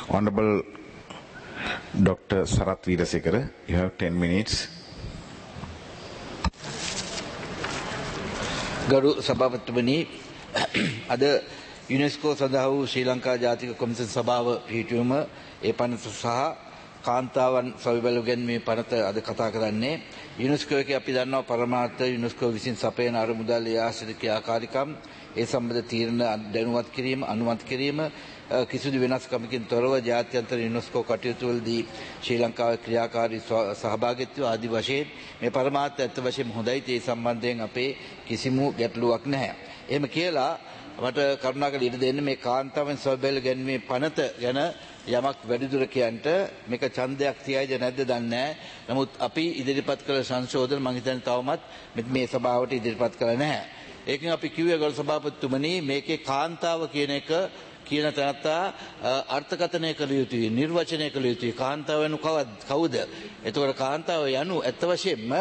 Honorable Dr. Sarath Veerasekara, you have 10 minutes. ගරු සභාපතිතුමනි අද UNESCO සඳහා වූ ශ්‍රී ලංකා ජාතික කොමිසම් සභාව පිහිටුවීම ඒ පනත සහ කාන්තාවන් සවිබැලු ගැන්වීමේ පනත අද කතා කරන්නේ යුනෙස්කෝ එකේ අපි දන්නවා පරමාර්ථ යුනෙස්කෝ විසින් සපයන අරමුදල් ආශ්‍රිත ක්‍රියාකාරීකම් ඒ සම්බන්ධ තීරණ දැනුවත් කිරීම අනුමත කිරීම කිසිදු වෙනස්කමකින් තොරව ජාත්‍යන්තර යුනෙස්කෝ කටයුතු වලදී ශ්‍රී ලංකාවේ ක්‍රියාකාරී සහභාගීත්වය ආදි වශයෙන් මේ පරමාර්ථ ඇත්ත වශයෙන්ම හොඳයි ඒ සම්බන්ධයෙන් අපේ කිසිම ගැටලුවක් නැහැ. එහෙම කියලා මට කරුණාකර ඉඩ දෙන්න මේ කාන්තාවන් සවිබැලු ගැන්වීමේ පනත ගැන යමක් වැඩිදුර කියන්ට මේක ඡන්දයක් තියයිද නැද්ද දන්නේ නැහැ. නමුත් අපි ඉදිරිපත් කළ සංශෝධන මම හිතන්නේ තවමත් මේ සභාවට ඉදිරිපත් කළා නැහැ. ඒකෙන් අපි කිව්වේ ගරු සභාපතිතුමනි මේකේ කාන්තාව කියන එක කියන තැනත්තා අර්ථකථනය කළ යුතුයි නිර්වචනය කළ යුතුයි කාන්තාව යනු කවුද? එතකොට කාන්තාව යනු ඇත්ත වශයෙන්ම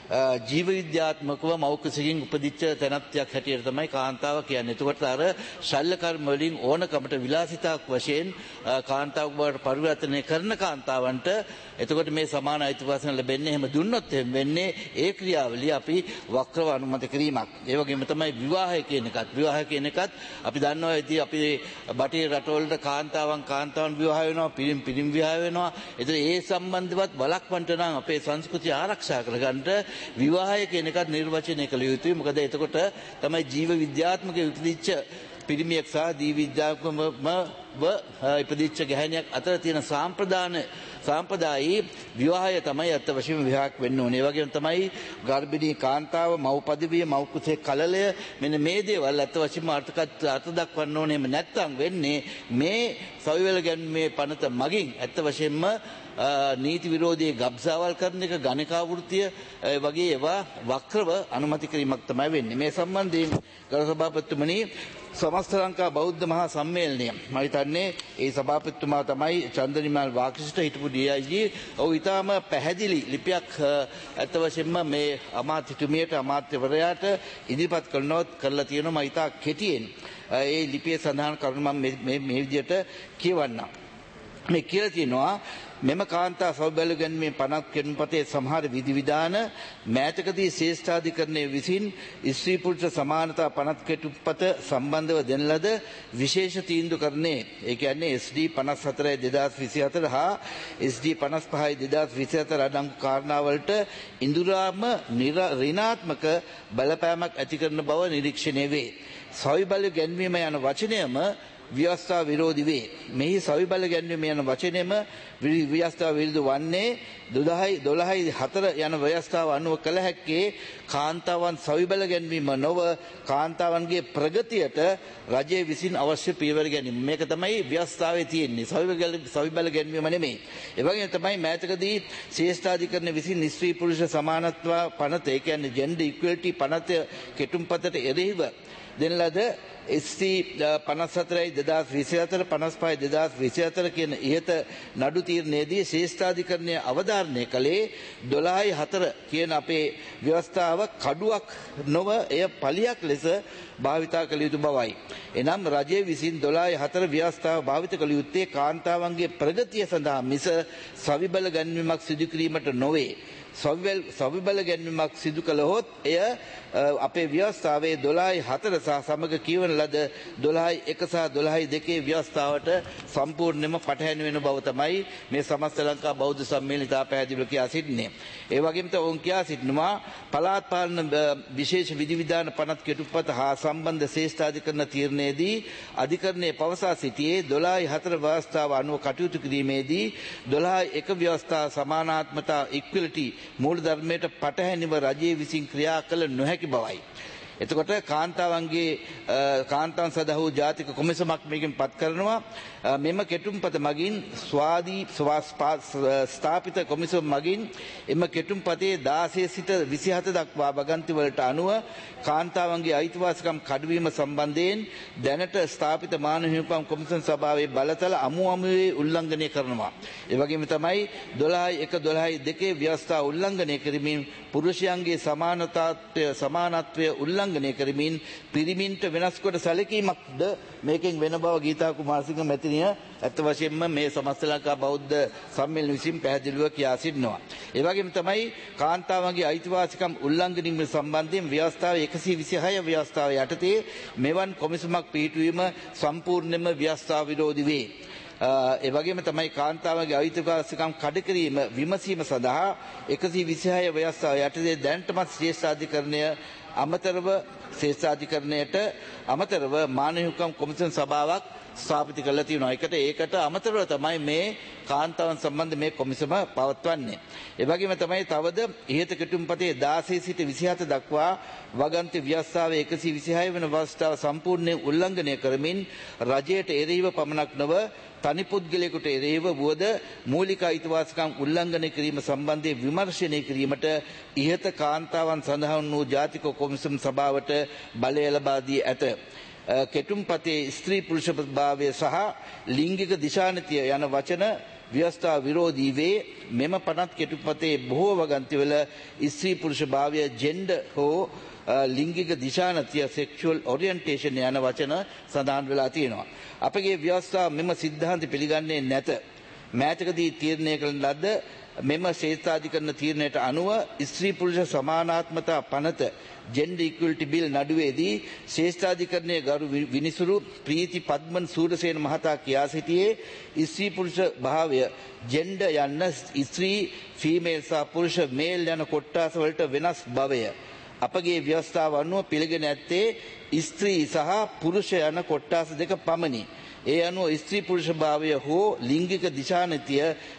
ජීව විද්‍යාත්මකව මෞකසකින් උපදිච්ච තැනැත්තියක් හැටියට තමයි කාන්තාව කියන්නේ. එතකොට අර ශල්‍ය කර්ම වලින් ඕනකමට විලාසිතාවක් වශයෙන් කාන්තාවක් බවට පරිවර්තනය කරන කාන්තාවන්ට එතකොට මේ සමාන අයිතිවාසිකම් ලැබෙන්නේ. එහෙම දුන්නොත් එහෙම වෙන්නේ ඒ ක්‍රියාවලිය අපි වක්‍රව අනුමත කිරීමක්. ඒ වගේම තමයි විවාහය කියන එකත්. විවාහය කියන එකත් අපි දන්නවා ඉතින් අපි බටේ රටවලට කාන්තාවන් විවාහ වෙනවා, පිරිම් විවාහ වෙනවා. ඒතර ඒ සම්බන්ධවත් බලක්වන්ට නම් අපේ සංස්කෘතිය ආරක්ෂා කරගන්න විවාහය කියන එකත් නිර්වචනය කළ යුතුයි. මොකද එතකොට තමයි ජීව විද්‍යාත්මක ඉපදිච්ච පිරිමියෙක් සහ ජීව විද්‍යාත්මකව ඉපදිච්ච ගැහැණියක් අතර තියෙන සාම්ප්‍රදායික විවාහය තමයි අත්ත වශයෙන්ම විවාහයක් වෙන්න ඕනේ. ඒ වගේම තමයි ගර්භිණී කාන්තාව මව් පදවිය මව් කුසේ කලලය මෙන්න මේ දේවල් අත්ත වශයෙන්ම අර්ථ දක්වන්න ඕනේ. එහෙම නැත්නම් වෙන්නේ මේ සවිවැල ගැන්වීමේ පනත මගින් අත්ත වශයෙන්ම නීති විරෝධී ගබ්සාවල් කරන එක ගණිකා වෘත්තිය වගේ ඒවා වක්‍රව අනුමත කිරීමක් තමයි වෙන්නේ. මේ සම්බන්ධයෙන් ගරු සභාපතිතුමනි සමස්ත ලංකා බෞද්ධ මහා සම්මේලනය මම හිතන්නේ ඒ සභාපතිතුමා තමයි චන්දනිමාල් වාකිෂ්ඨ හිටපු DIG ඔව් ඊටාම පැහැදිලි ලිපියක් අත්ත වශයෙන්ම මේ අමාත්‍යතුමියට අමාත්‍යවරයාට ඉදිරිපත් කරලා තියෙනවා. මම ඊටා කෙටියෙන් ඒ ලිපියේ සඳහන් කරුණු මම මේ විදිහට කියවන්නම්. මේ කියලා තියෙනවා මෙම කාන්තා සවිබැලු ගැන්වීමේ පනත් කෙන්පතේ සමහර විධිවිධාන මෑතකදී ශ්‍රේෂ්ඨාධිකරණයේ විසින් ස්ත්‍රී පුරුෂ සමානතා පනත් කෙටුම්පත සම්බන්ධව දෙන ලද විශේෂ තීන්දුවකරණයේ ඒ කියන්නේ SD 54/2024 හා SD 55/2024 අඩංගු කාරණාවලට ඉඳුරාම ඍණාත්මක බලපෑමක් ඇති කරන බව නිරීක්ෂණය වේ. සවිබැලු ගැන්වීම යන වචනයම ව්‍යවස්ථා විරෝධී වේ. මෙහි සවිබැලු ගැන්වීම යන වචනයම ව්‍යවස්ථා විරුද්ධ වන්නේ 12/4 යන ව්‍යවස්ථාව අනුව කළ හැක්කේ කාන්තාවන් සවිබැලු ගැන්වීම නොව කාන්තාවන්ගේ ප්‍රගතියට රජය විසින් අවශ්‍ය පියවර ගැනීම. මේක තමයි ව්‍යවස්ථාවේ තියෙන්නේ. සවිබැලු ගැන්වීම නෙමෙයි. ඒ වගේම තමයි මෑතකදී ශ්‍රේෂ්ඨාධිකරණ විසින් ස්ත්‍රී පුරුෂ සමානත්ව පනත ඒ කියන්නේ ජෙන්ඩර් ඉක්වැලිටි පනත කෙටුම්පතට එරෙහිව දෙන ලද ST 54/2024 55/2024 කියන ඉහත නඩු තීරණයේදී ශ්‍රේෂ්ඨාධිකරණය අවධාරණය කළේ 12/4 කියන අපේ ව්‍යවස්ථාව කඩුවක් නොව එය පලියක් ලෙස භාවිතා කළ යුතු බවයි. එනම් රජය විසින් 12/4 ව්‍යවස්ථාව භාවිත කළ යුත්තේ කාන්තාවන්ගේ ප්‍රගතිය සඳහා මිස සවිබැලු ගැන්වීමක් සිදු කිරීමට නොවේ. සවිබැලු ගැන්වීමක් සිදු කළහොත් එය අපේ ව්‍යවස්ථාවේ 12/4 සහ සමග කියවන ලද 12/1 සහ 12/2 ව්‍යවස්ථාවට සම්පූර්ණයෙන්ම පටහැනි වෙන බව තමයි මේ සමස්ත ලංකා බෞද්ධ සම්මේලනය තා පැහැදිලිව කියා සිටින්නේ. ඒ වගේම ඔවුන් කියා සිටිනවා පළාත් පාලන විශේෂ විධිවිධාන පනත් කෙටුම්පත හා සම්බන්ධ ශ්‍රේෂ්ඨාධිකරණ තීරණයේදී අධිකරණයේ පවසා සිටියේ 12/4 ව්‍යවස්ථාව අනුව කටයුතු කිරීමේදී 12/1 ව්‍යවස්ථාව සමානාත්මතා ඉක්වලිටි මූලධර්මයට පටහැනිව රජයේ විසින් ක්‍රියා කළ නොහැකි බවයි. එතකොට කාන්තාවන් සඳහා වූ ජාතික කොමිසමක් මේකෙන් පත් කරනවා. මෙම කෙටුම්පත මගින් ස්ථාපිත කොමිසම මගින් එම කෙටුම්පතේ 16 සිට 27 දක්වා වගන්ති වලට අනුව කාන්තාවන්ගේ අයිතිවාසිකම් කඩවීම සම්බන්ධයෙන් දැනට ස්ථාපිත මානව හිමිකම් කොමිසම් සභාවේ බලතල අමුවේ උල්ලංඝනය කරනවා. ඒ වගේම තමයි 12/1 12/2 ව්‍යවස්ථා උල්ලංඝනය කිරීමෙන් පුරුෂයන්ගේ සමානත්වය උල්ලංඝනය උල්ලංඝනය කරමින් පිරිමින්ට වෙනස් කොට සැලකීමක්ද මේකෙන් වෙන බව ගීතා කුමාරසිංහ මැතිණිය අත් වශයෙන්ම මේ සමස්ත ලංකා බෞද්ධ සම්මේලන විසින් පැහැදිලිව කියා සිටිනවා. ඒ වගේම තමයි කාන්තාවන්ගේ අයිතිවාසිකම් උල්ලංඝනය සම්බන්ධයෙන් ව්‍යවස්ථාව 126 ව්‍යවස්ථාව යටතේ මෙවන් කොමිසමක් පිහිටුවීම සම්පූර්ණයෙන්ම ව්‍යවස්ථා විරෝධී වේ. ඒ වගේම තමයි කාන්තාවගේ අයිතිවාසිකම් කඩකිරීම විමසීම සඳහා 126 ව්‍යවස්ථාව යටතේ දැනටමත් ශ්‍රේෂ්ඨාධිකරණය ශ්‍රේෂ්ඨාධිකරණයට අමතරව මානව හිමිකම් කොමිෂන් සභාවක් ස්ථාපිත කරලා තියෙනවා. ඒකට අමතරව තමයි මේ කාන්තාවන් සම්බන්ධ මේ කොමිසම පවත්වන්නේ. ඒ වගේම තමයි තවද ඉහත කෙටුම්පතේ 16 සිට 27 දක්වා වගන්ති ව්‍යවස්ථාවේ 126 වෙනි ව්‍යවස්ථාව සම්පූර්ණයෙන් උල්ලංඝනය කරමින් රජයට එරෙහිව පමණක් නොව තනි පුද්ගලයෙකුට එරෙහිව වුවද මූලික අයිතිවාසිකම් උල්ලංඝනය කිරීම සම්බන්ධයෙන් විමර්ශනය කිරීමට ඉහත කාන්තාවන් සඳහන් වූ ජාතික කොමිසම් සභාවට බලය ලබා දී ඇත. කෙටුම්පතේ ස්ත්‍රී පුරුෂ භාවය සහ ලිංගික දිශානතිය යන වචන ව්‍යවස්ථා විරෝධී වේ. මෙම පනත් කෙටුම්පතේ බොහෝ වගන්තිවල ස්ත්‍රී පුරුෂ භාවය ජෙන්ඩර් හෝ ලිංගික දිශානතිය සෙක්ෂුවල් ඔරියන්ටේෂන් යන වචන සඳහන් වෙලා තියෙනවා. අපගේ ව්‍යවස්ථාව මෙම සිද්ධාන්ත පිළිගන්නේ නැත. මෑතකදී තීරණය කළ ලද මෙම ශ්‍රේෂ්ඨාධිකරණ තීරණයට අනුව ස්ත්‍රී පුරුෂ සමානාත්මතා පනත ජෙන්ඩර් ඉක්වලිටි බිල් නඩුවේදී ශ්‍රේෂ්ඨාධිකරණයේ ගරු විනිසුරු ප්‍රීති පද්මන් සූරසේන මහතා කියා සිටියේ ස්ත්‍රී පුරුෂ භාවය ජෙන්ඩර් යන්න ස්ත්‍රී ෆීමේල් සහ පුරුෂ මේල් යන කොට්ටාස වලට වෙනස් බවය. අපගේ ව්‍යවස්ථාව අනුව පිළිගෙන ඇත්තේ ස්ත්‍රී සහ පුරුෂ යන කොට්ටාස දෙක පමණි. ඒ අනුව ස්ත්‍රී පුරුෂ භාවය හෝ ලිංගික දිශානතිය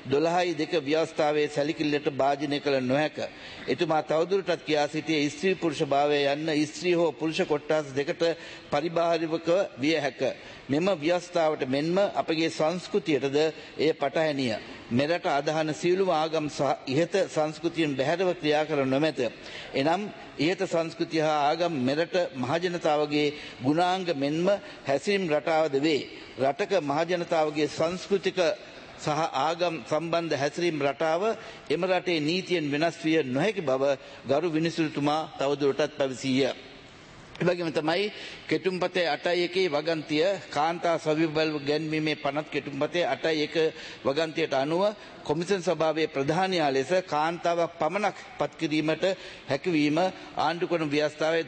12.2 ව්‍යවස්ථාවේ සැලකිල්ලට භාජනය කළ නොහැක. එතුමා තවදුරටත් කියා සිටියේ ස්ත්‍රී පුරුෂ භාවය යන්න ස්ත්‍රී හෝ පුරුෂ කොට්ටාස් දෙකට පරිබාහිරවක විය හැක. මෙම ව්‍යවස්ථාවට මෙන්ම අපගේ සංස්කෘතියටද එය පටහැනිය. මෙරට අදහන සියලුම ආගම් සහ ඉහත සංස්කෘතියෙන් බැහැරව ක්‍රියා කර නොමැත. එනම් ඉහත සංස්කෘතිය හා ආගම් මෙරට මහජනතාවගේ ගුණාංග මෙන්ම හැසිරීම් රටාවද වේ. රටක මහජනතාවගේ සංස්කෘතික සහ ආගම් සම්බන්ධ හැසිරීම් රටාව එම රටේ නීතියෙන් වෙනස් විය නොහැකි බව ගරු විනිසුරුතුමා තවදුරටත් පැවසීය. එවැගේම තමයි කෙටුම්පතේ 8.1 වගන්තිය කාන්තා සවිබල් ගැන්වීමේ පනත් කෙටුම්පතේ 8.1 වගන්තියට අනුව කොමිෂන් සභාවේ ප්‍රධානියා ලෙස කාන්තාවක් පමණක් පත් කිරීමට හැකියවීම ආණ්ඩුක්‍රම ව්‍යවස්ථාවේ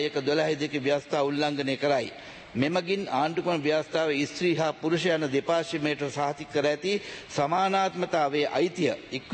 12.1 12.2 ව්‍යවස්ථාව උල්ලංඝනය කරයි. මෙමගින් ආණ්ඩුක්‍රම ව්‍යවස්ථාවේ ස්ත්‍රී හා පුරුෂ යන දෙපාර්ශ්වයට සහතික කර ඇති සමානාත්මතාවයේ අයිතිය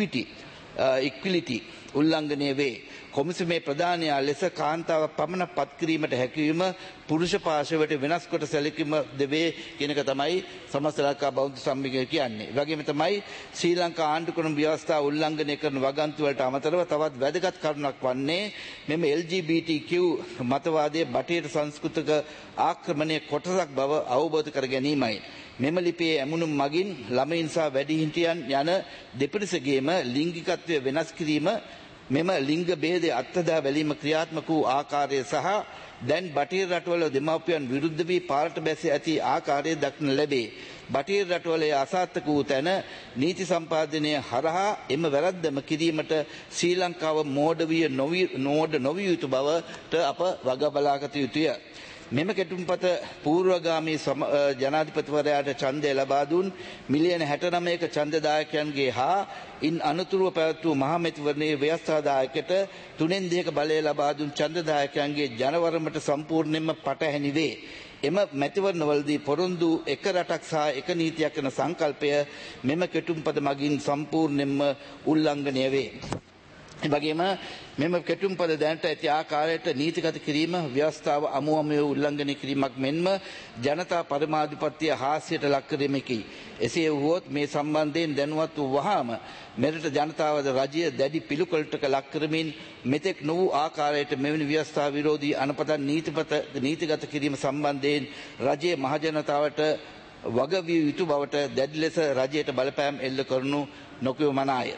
ඉක්විලිටි උල්ලංඝනය වේ. කොමිසමේ ප්‍රධානියා ලෙස කාන්තාව පමණ පත් කිරීමට හැකියවීම පුරුෂ පාර්ශවයට වෙනස් කොට සැලකීම දෙවේ කියන එක තමයි සමස්ත ලංකා බෞද්ධ සම්මේලනය කියන්නේ. ඒ වගේම තමයි ශ්‍රී ලංකා ආණ්ඩුක්‍රම ව්‍යවස්ථාව උල්ලංඝනය කරන වගන්ති වලට අමතරව තවත් වැදගත් කරුණක් වන්නේ මෙම LGBTQ මතවාදයේ බටහිර සංස්කෘතික ආක්‍රමණයේ කොටසක් බව අවබෝධ කර ගැනීමයි. මෙම ලිපියේ ඇමුණුම් මගින් ළමයින් සහ වැඩිහිටියන් යන දෙපිරිසගේම ලිංගිකත්වය වෙනස් කිරීම මෙම ලිංග භේදය අත්දැක බැලීම ක්‍රියාත්මක වූ ආකාරය සහ දැන් බටහිර රටවල දෙමාපියන් විරුද්ධ වී පාරට බැස ඇති ආකාරය දක්න ලැබේ. බටහිර රටවල අසාර්ථක වූ තැන නීති සම්පාදනය හරහා එම වැරද්දම කිරීමට ශ්‍රී ලංකාව මෝඩ නොවිය යුතු බවට අප වග බලාගත යුතුය. මෙම කෙටුම්පත පූර්වගාමී ජනාධිපතිවරයාට ඡන්දය ලබා දුන් මිලියන 69ක ඡන්දදායකයන්ගේ හා ඉන් අනතුරුව පැවැත් වූ මහමැතිවරණයේ ව්‍යවස්ථාදායකයට 3/2ක බලය ලබා දුන් ඡන්දදායකයන්ගේ ජනවරමට සම්පූර්ණයෙන්ම පටහැනි වේ. එම මැතිවරණවලදී පොරොන්දු එක රටක් සහ එක නීතියක් යන සංකල්පය මෙම කෙටුම්පත මගින් සම්පූර්ණයෙන්ම උල්ලංඝනය වේ. එවැගේම මෙම කෙටුම්පත දැනට ඇති ආකාරයට නීතිගත කිරීම ව්‍යවස්ථාව අමුමය උල්ලංඝනය කිරීමක් මෙන්ම ජනතා පරමාධිපත්‍ය හාස්‍යයට ලක් කිරීමකි. එසේ වුවොත් මේ සම්බන්ධයෙන් දැනුවත් වූ වහාම මෙරට ජනතාවද රජය දැඩි පිළිකුලට ලක් කරමින් මෙතෙක් නොවූ ආකාරයට මෙවැනි ව්‍යවස්ථා විරෝධී අනපතන් නීතිගත කිරීම සම්බන්ධයෙන් රජයේ මහජනතාවට වග විය යුතු බවට දැඩි ලෙස රජයට බලපෑම් එල්ල කරනු නොකියමනාය.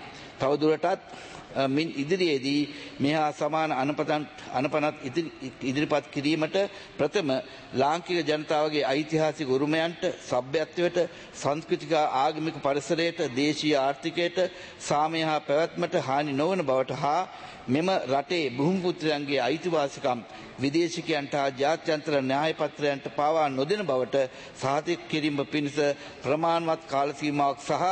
තවදුරටත් මින් ඉදිරියේදී මෙහා සමාන අනපනත් ඉදිරිපත් කිරීමට ප්‍රථම ලාංකික ජනතාවගේ ඓතිහාසික උරුමයන්ට, සભ્યත්වයට, සංස්කෘතික ආගමික පරිසරයට, දේශීය ආර්ථිකයට, සාමය හා පැවැත්මට හානි නොවන බවට හා මෙම රටේ භූමිපුත්‍රයන්ගේ අයිතිවාසිකම් විදේශිකයන්ට හා ජාත්‍යන්තර න්‍යාය පත්‍රයන්ට පාවා නොදෙන බවට සහතික කිරීම පිණිස ප්‍රමාණවත් කාල සීමාවක් සහ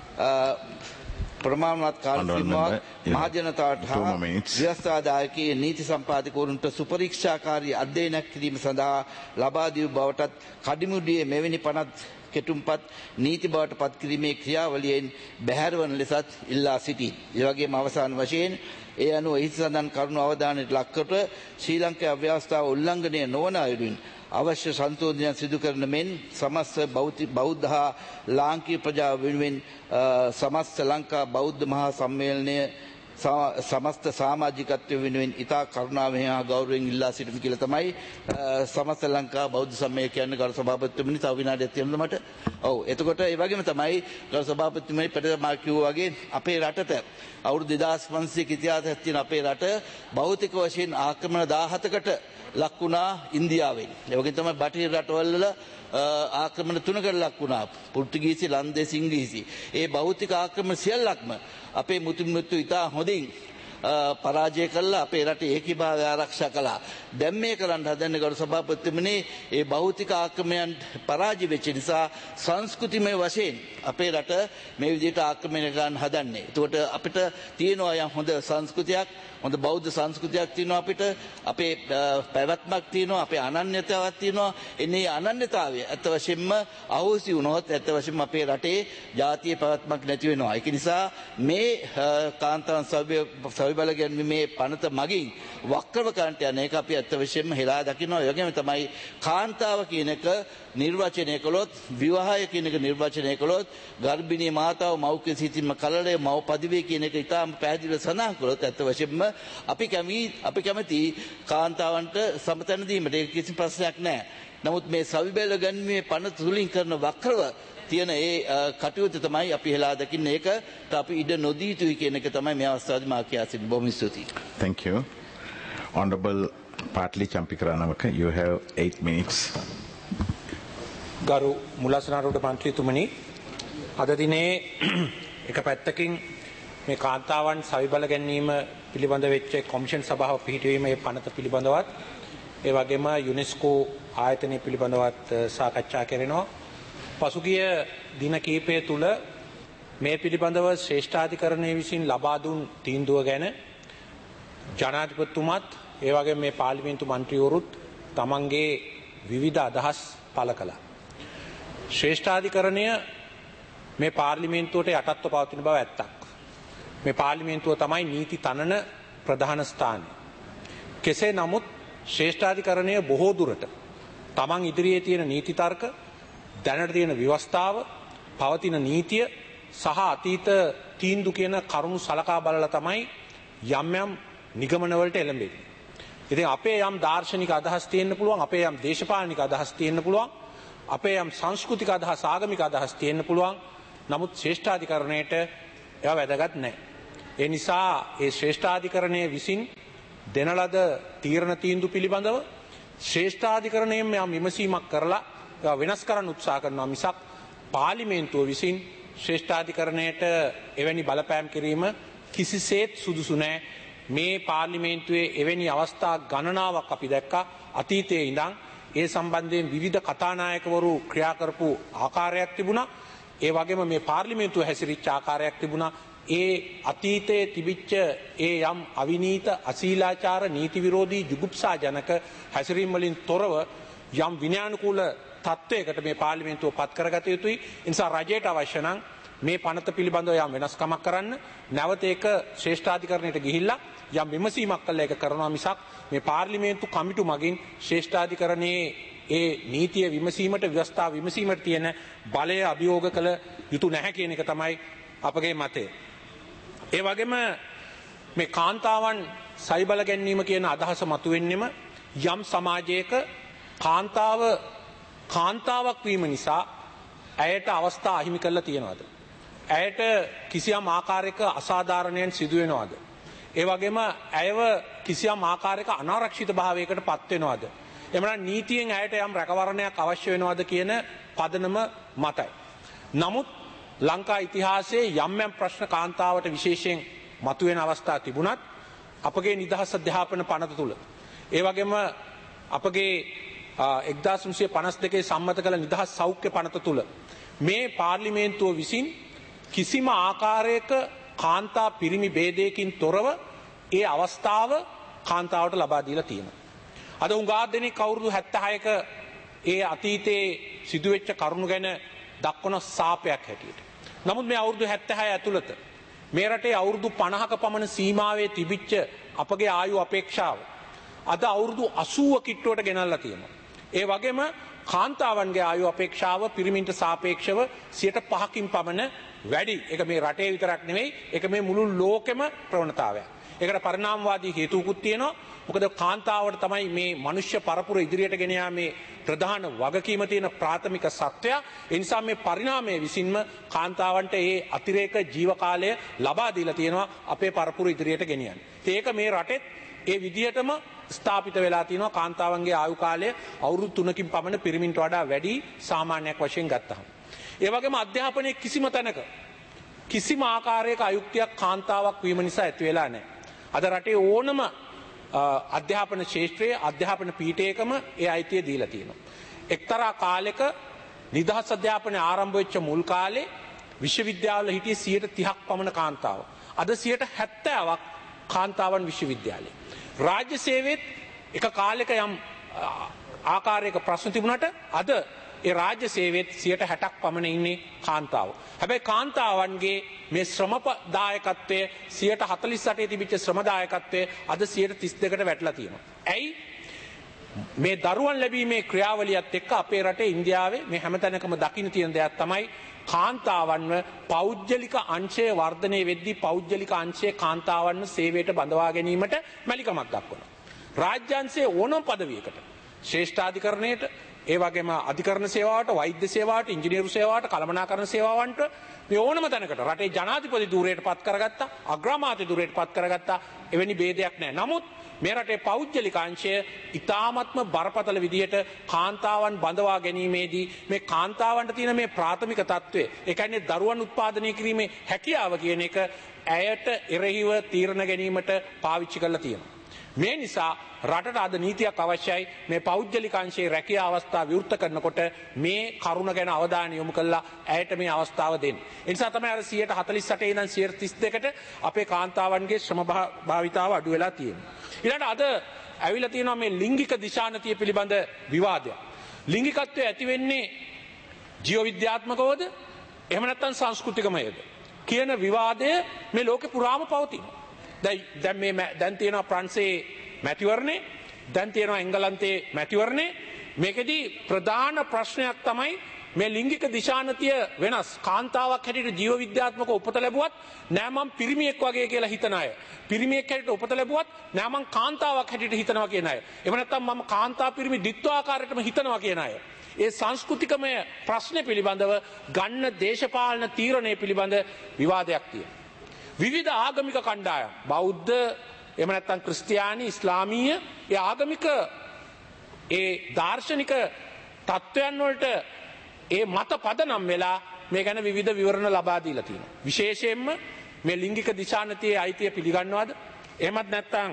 ප්‍රමාණවත් කාල සීමාවක් මහජනතාවට හා ව්‍යවස්ථාදායකී නීති සම්පාදකවරුන්ට සුපරීක්ෂාකාරී අධ්‍යයනයක් කිරීම සඳහා ලබා දී බවටත් කඩිමුඩියේ මෙවැනි පනත් කෙටුම්පත් නීති බවට පත් කිරීමේ ක්‍රියාවලියෙන් බැහැරවන ලෙසත් ඉල්ලා සිටී. ඒ වගේම අවසාන වශයෙන් ඒ අනුව ඉහත සඳහන් කරුණු අවධානයට ලක්කොට ශ්‍රී ලංකා ව්‍යවස්ථාව උල්ලංඝනය නොවන අයුරින් අවශ්‍ය සංශෝධනයන් සිදු කරන මෙන් සමස්ත බෞද්ධ හා ලාංකීය ප්‍රජාව වෙනුවෙන් සමස්ත ලංකා බෞද්ධ මහා සම්මේලනය සමස්ත සමාජිකත්වය වෙනුවෙන් ඉතා කරුණාවෙන් හා ගෞරවයෙන් ඉල්ලා සිටින කියලා තමයි සමස්ත ලංකා බෞද්ධ සම්මේලනය කියන්නේ ගරු සභාපතිතුමනි. තව විනාඩියක් තියෙනවද මට? ඔව්. එතකොට ඒ වගේම තමයි ගරු සභාපතිතුමනි පෙරේද මා කිව්වා වගේ අපේ රටට අවුරුදු 2500ක ඉතිහාසයක් තියෙන අපේ රට භෞතික වශයෙන් ආක්‍රමණ 17කට ලක් වුණා ඉන්දියාවෙන්. ඒ වගේම තමයි බටහිර රටවල ආක්‍රමණ 3කට ලක් වුණා. පෘතුගීසි, ලන්දේසි, ඉංග්‍රීසි. ඒ භෞතික ආක්‍රමණ සියල්ලක්ම අපේ මුතුන්මුතු ඉතා හොඳින් පරාජය කළා, අපේ රටේ ඒකීභාවය ආරක්ෂා කළා. දැන් මේ කරන්න හදන්නේ ගරු සභාපතිතුමනි ඒ භෞතික ආක්‍රමණයන් පරාජය වෙච්ච නිසා සංස්කෘතිමය වශයෙන් අපේ රට මේ විදිහට ආක්‍රමණය කරන්න හදන්නේ. ඒකට අපිට තියෙනවා යම් හොඳ සංස්කෘතියක්, හොඳ බෞද්ධ සංස්කෘතියක් තියෙනවා අපිට, අපේ පැවැත්මක් තියෙනවා, අපේ අනන්‍යතාවක් තියෙනවා. එන්නේ අනන්‍යතාවය ඇත්ත වශයෙන්ම අහෝසි වුණොත් ඇත්ත වශයෙන්ම අපේ රටේ ජාතිය පැවැත්මක් නැති වෙනවා. ඒක නිසා මේ කාන්තාවන් සවිබල ගැන්වීමේ පනත මගින් වක්‍රව කරන්ට යන එක අපි ඇත්ත වශයෙන්ම හෙලා දකිනවා. ඒ වගේම තමයි කාන්තාව කියන එක නිර්වචනය කළොත්, විවාහය කියන එක නිර්වචනය කළොත්, ගර්භිණී මාතාව මව්කුසේ සිටින්ම කලලය මව් පදිවේ කියන එක ඉතාම පැහැදිලිව සඳහන් කළොත් ඇත්ත වශයෙන්ම අපි කැමති කාන්තාවන්ට සමතැන දීමට ඒක කිසි ප්‍රශ්නයක් නැහැ. නමුත් මේ සවිබැල ගැන්වීමේ පනත තුලින් කරන වක්‍රව තියෙන ඒ කටයුතු තමයි අපි හෙලා දකින්නේ. ඒකට අපි ඉඩ නොදී යුතුයි කියන එක තමයි මේ අවස්ථාවේදී මා කියා සිටින්නේ. බොහොම ස්තුතියි. Thank you. Honorable Patli Champikaranawaca, you have 8 minutes. ගරු මුලසනාරුඩ මන්ත්‍රීතුමනි, අද දිනේ එක පැත්තකින් මේ කාන්තාවන් සවිබල ගැනීම පිළිබඳ වෙච්ච කොමිෂන් සභාව පිහිටවීමේ පනත පිළිබඳවත් ඒ වගේම යුනෙස්කෝ ආයතනය පිළිබඳවත් සාකච්ඡා කරනවා. පසුගිය දින කිහිපය තුල මේ පිළිබඳව ශ්‍රේෂ්ඨාධිකරණය විසින් ලබා දුන් තීන්දුව ගැන ජනාධිපතිතුමත් ඒ වගේම මේ පාර්ලිමේන්තු මන්ත්‍රීවරුත් තමන්ගේ විවිධ අදහස් පළ කළා. ශ්‍රේෂ්ඨාධිකරණය මේ පාර්ලිමේන්තුවට යටත්ව පවතින බව ඇත්තක්. මේ පාර්ලිමේන්තුව තමයි නීති තනන ප්‍රධාන ස්ථානය. කෙසේ නමුත් ශ්‍රේෂ්ඨාධිකරණය බොහෝ දුරට තමන් ඉදිරියේ තියෙන නීති තර්ක, දැනට තියෙන ව්‍යවස්ථාව, පවතින නීතිය සහ අතීත තීන්දුව කියන කරුණු සලකා බලලා තමයි යම් යම් නිගමනවලට එළඹෙන්නේ. ඉතින් අපේ යම් දාර්ශනික අදහස් තියෙන්න පුළුවන්, අපේ යම් දේශපාලනික අදහස් තියෙන්න පුළුවන්, අපේ යම් සංස්කෘතික අදහස්, ආගමික අදහස් තියෙන්න පුළුවන්. නමුත් ශ්‍රේෂ්ඨාධිකරණයට ඒවා වැදගත් නැහැ. ඒ නිසා ඒ ශ්‍රේෂ්ඨාධිකරණය විසින් දෙන ලද තීරණ තීන්දුව පිළිබඳව ශ්‍රේෂ්ඨාධිකරණයෙන් යම් විමසීමක් කරලා ඒවා වෙනස් කරන්න උත්සාහ කරනවා මිසක් පාර්ලිමේන්තුව විසින් ශ්‍රේෂ්ඨාධිකරණයට එවැනි බලපෑම් කිරීම කිසිසේත් සුදුසු නැහැ. මේ පාර්ලිමේන්තුවේ එවැනි අවස්ථා ගණනාවක් අපි දැක්කා අතීතයේ ඉඳන්. ඒ සම්බන්ධයෙන් විවිධ කතානායකවරු ක්‍රියා කරපු ආකාරයක් තිබුණා. ඒ වගේම මේ පාර්ලිමේන්තුව හැසිරිච්ච ආකාරයක් තිබුණා. ඒ අතීතයේ තිබිච්ච ඒ යම් අවිනීත, අශීලාචාර, නීති විරෝධී, ජුගුප්සාජනක හැසිරීම් වලින් තොරව යම් විනයානුකූල තත්ත්වයකට මේ පාර්ලිමේන්තුව පත් කරගත යුතුයි. ඒ නිසා රජයට අවශ්‍ය නම් මේ පනත පිළිබඳව යම් වෙනස්කමක් කරන්න, නැවත ඒක ශ්‍රේෂ්ඨාධිකරණයට ගිහිල්ලා යම් විමසීමක් කළා ඒක කරනවා මිසක් මේ පාර්ලිමේන්තු කමිටු මගින් ශ්‍රේෂ්ඨාධිකරණයේ ඒ නීතිය විමසීමට, ව්‍යවස්ථා විමසීමට තියෙන බලය අභියෝග කළ යුතු නැහැ කියන එක තමයි අපගේ මතය. ඒ වගේම මේ කාන්තාවන් සවිබල ගැනීම කියන අදහස මතුවෙන්නෙම යම් සමාජයක කාන්තාවක් වීම නිසා ඇයට අවස්ථා අහිමි කරලා තියෙනවද? ඇයට කිසියම් ආකාරයක අසාධාරණයන් සිදු වෙනවද? ඒ වගේම ඇයව කිසියම් ආකාරයක අනාරක්ෂිත භාවයකට පත් වෙනවද? එමනම් නීතියෙන් ඇයට යම් රැකවරණයක් අවශ්‍ය වෙනවද කියන පදනම මතයි. නමුත් ලංකා ඉතිහාසයේ යම් යම් ප්‍රශ්න කාන්තාවට විශේෂයෙන් මතුවෙන අවස්ථා තිබුණත් අපගේ නිදහස් අධ්‍යාපන පනත තුල ඒ වගේම අපගේ 1952 සම්මත කළ නිදහස් සෞඛ්‍ය පනත තුල මේ පාර්ලිමේන්තුව විසින් කිසිම ආකාරයක කාන්තා පිරිමි ભેදයකින් තොරව ඒ අවස්ථාව කාන්තාවට ලබා දීලා තියෙනවා. අද උඟා දෙනෙක් අවුරුදු 76ක ඒ අතීතයේ සිදුවෙච්ච කරුණු ගැන දක්වන සාපයක් හැටියට. නමුත් මේ අවුරුදු 76 ඇතුළත මේ රටේ අවුරුදු 50ක පමණ සීමාවේ තිබිච්ච අපගේ ආයු අපේක්ෂාව අද අවුරුදු 80 කිට්ටුවට ගෙනල්ලා තියෙනවා. ඒ වගේම කාන්තාවන්ගේ ආයු අපේක්ෂාව පිරිමින්ට සාපේක්ෂව 5%කින් පමණ වැඩි. ඒක මේ රටේ විතරක් නෙවෙයි, ඒක මේ මුළු ලෝකෙම ප්‍රවණතාවයක්. ඒකට පරිණාමවාදී හේතුකුත් තියෙනවා. මොකද කාන්තාවට තමයි මේ මනුෂ්‍ය පරපුර ඉදිරියට ගෙන යාමේ ප්‍රධාන වගකීම තියෙන ප්‍රාථමික සත්‍යය. ඒ නිසා මේ පරිණාමයේ විසින්ම කාන්තාවන්ට මේ අතිරේක ජීව කාලය ලබා දීලා තියෙනවා අපේ පරපුර ඉදිරියට ගෙනියන්න. ඒක මේ රටෙත් ඒ විදිහටම ස්ථාපිත වෙලා තියෙනවා. කාන්තාවන්ගේ ආයු කාලය අවුරුදු 3කින් පමණ පිරිමින්ට වඩා වැඩි සාමාන්‍යයක් වශයෙන් ගත්තහම. ඒ වගේම අධ්‍යාපනයේ කිසිම තැනක කිසිම ආකාරයක අයුක්තියක් කාන්තාවක් වීම නිසා ඇති වෙලා නැහැ. අද රටේ ඕනම අධ්‍යාපන ශාස්ත්‍රයේ අධ්‍යාපන පීඨයකම ඒ අයිතිය දීලා තියෙනවා. එක්තරා කාලයක නිදහස් අධ්‍යාපනය ආරම්භ වෙච්ච මුල් කාලේ විශ්වවිද්‍යාවල හිටියේ 30ක් පමණ කාන්තාව. අද 70%ක් කාන්තාවන් විශ්වවිද්‍යාලේ. රාජ්‍ය සේවයේත් එක කාලයක යම් ආකාරයක ප්‍රශ්න තිබුණාට අද ඒ රාජ්‍ය සේවයේත් 60%ක් පමණ ඉන්නේ කාන්තාව. හැබැයි කාන්තාවන්ගේ මේ ශ්‍රමදායකත්වය 48% තිබිච්ච ශ්‍රමදායකත්වය අද 32%කට වැටලා තියෙනවා. ඇයි? මේ දරුවන් ලැබීමේ ක්‍රියාවලියත් එක්ක අපේ රටේ ඉන්දියාවේ මේ හැමතැනකම දකින්න තියෙන දෙයක් තමයි කාන්තාවන්ව පෞද්ගලික අංශය වර්ධනය වෙද්දී පෞද්ගලික අංශයේ කාන්තාවන්ව සේවයට බඳවා ගැනීමට මැලිකමක් දක්වනවා. රාජ්‍යාංශයේ ඕනම පදවියකට ශ්‍රේෂ්ඨාධිකරණයට ඒ වගේම අධිකරණ සේවාවට වෛද්‍ය සේවාවට ඉංජිනේරු සේවාවට කළමනාකරණ සේවාවන්ට මේ ඕනම තැනකට රටේ ජනාධිපති ධූරයට පත් කරගත්තා අග්‍රාමාත්‍ය ධූරයට පත් කරගත්තා එවැනි ભેදයක් නැහැ. නමුත් මේ රටේ පෞද්ගලික අංශය ඉතාමත්ම බරපතල විදියට කාන්තාවන් බඳවා ගැනීමේදී මේ කාන්තාවන්ට තියෙන මේ ප්‍රාථමික තත්ත්වය ඒ කියන්නේ දරුවන් උත්පාදනය කිරීමේ හැකියාව කියන එක ඇයට එරෙහිව තීරණ ගැනීමට පාවිච්චි කරලා තියෙනවා. මේ නිසා රටට අද නීතියක් අවශ්‍යයි මේ පෞද්ගලික අංශයේ රැකියා අවස්ථා විවෘත කරනකොට මේ කරුණ ගැන අවධානය යොමු කරලා ඇයට මේ අවස්ථාව දෙන්න. ඒ නිසා තමයි අර 48% ඉඳන් 32%කට අපේ කාන්තාවන්ගේ ශ්‍රම භාවිතාව අඩු වෙලා තියෙන්නේ. ඊළඟට අද ඇවිල්ලා තියෙනවා මේ ලිංගික දිශානතිය පිළිබඳ විවාදයක්. ලිංගිකත්වය ඇති වෙන්නේ ජීව විද්‍යාත්මකවද එහෙම නැත්නම් සංස්කෘතිකමයද කියන විවාදය මේ ලෝකේ පුරාම පවතිනවා. දැන් තියෙනවා ප්‍රංශයේ මැතිවරණේ, දැන් තියෙනවා එංගලන්තයේ මැතිවරණේ. මේකෙදි ප්‍රධාන ප්‍රශ්නයක් තමයි මේ ලිංගික දිශානතිය වෙනස්. කාන්තාවක් හැටියට ජීව විද්‍යාත්මක උපත ලැබුවත් නෑ මම පිරිමියෙක් වගේ කියලා හිතන අය. පිරිමියෙක් හැටියට උපත ලැබුවත් නෑ මම කාන්තාවක් හැටියට හිතනවා කියන අය. එහෙම නැත්නම් මම කාන්තා පිරිමි ද්විත්වාකාරයටම හිතනවා කියන අය. ඒ සංස්කෘතිකමය ප්‍රශ්න පිළිබඳව ගන්න දේශපාලන තීරණය පිළිබඳ විවාදයක් තියෙනවා. විවිධ ආගමික කණ්ඩායම් බෞද්ධ එහෙම නැත්නම් ක්‍රිස්තියානි ඉස්ලාමීය ඒ ආගමික ඒ දාර්ශනික තත්වයන් වලට ඒ මත පදනම් වෙලා මේ ගැන විවිධ විවරණ ලබා දීලා තියෙනවා. විශේෂයෙන්ම මේ ලිංගික දිශානතියේ අයිතිය පිළිගන්නවද? එහෙමත් නැත්නම්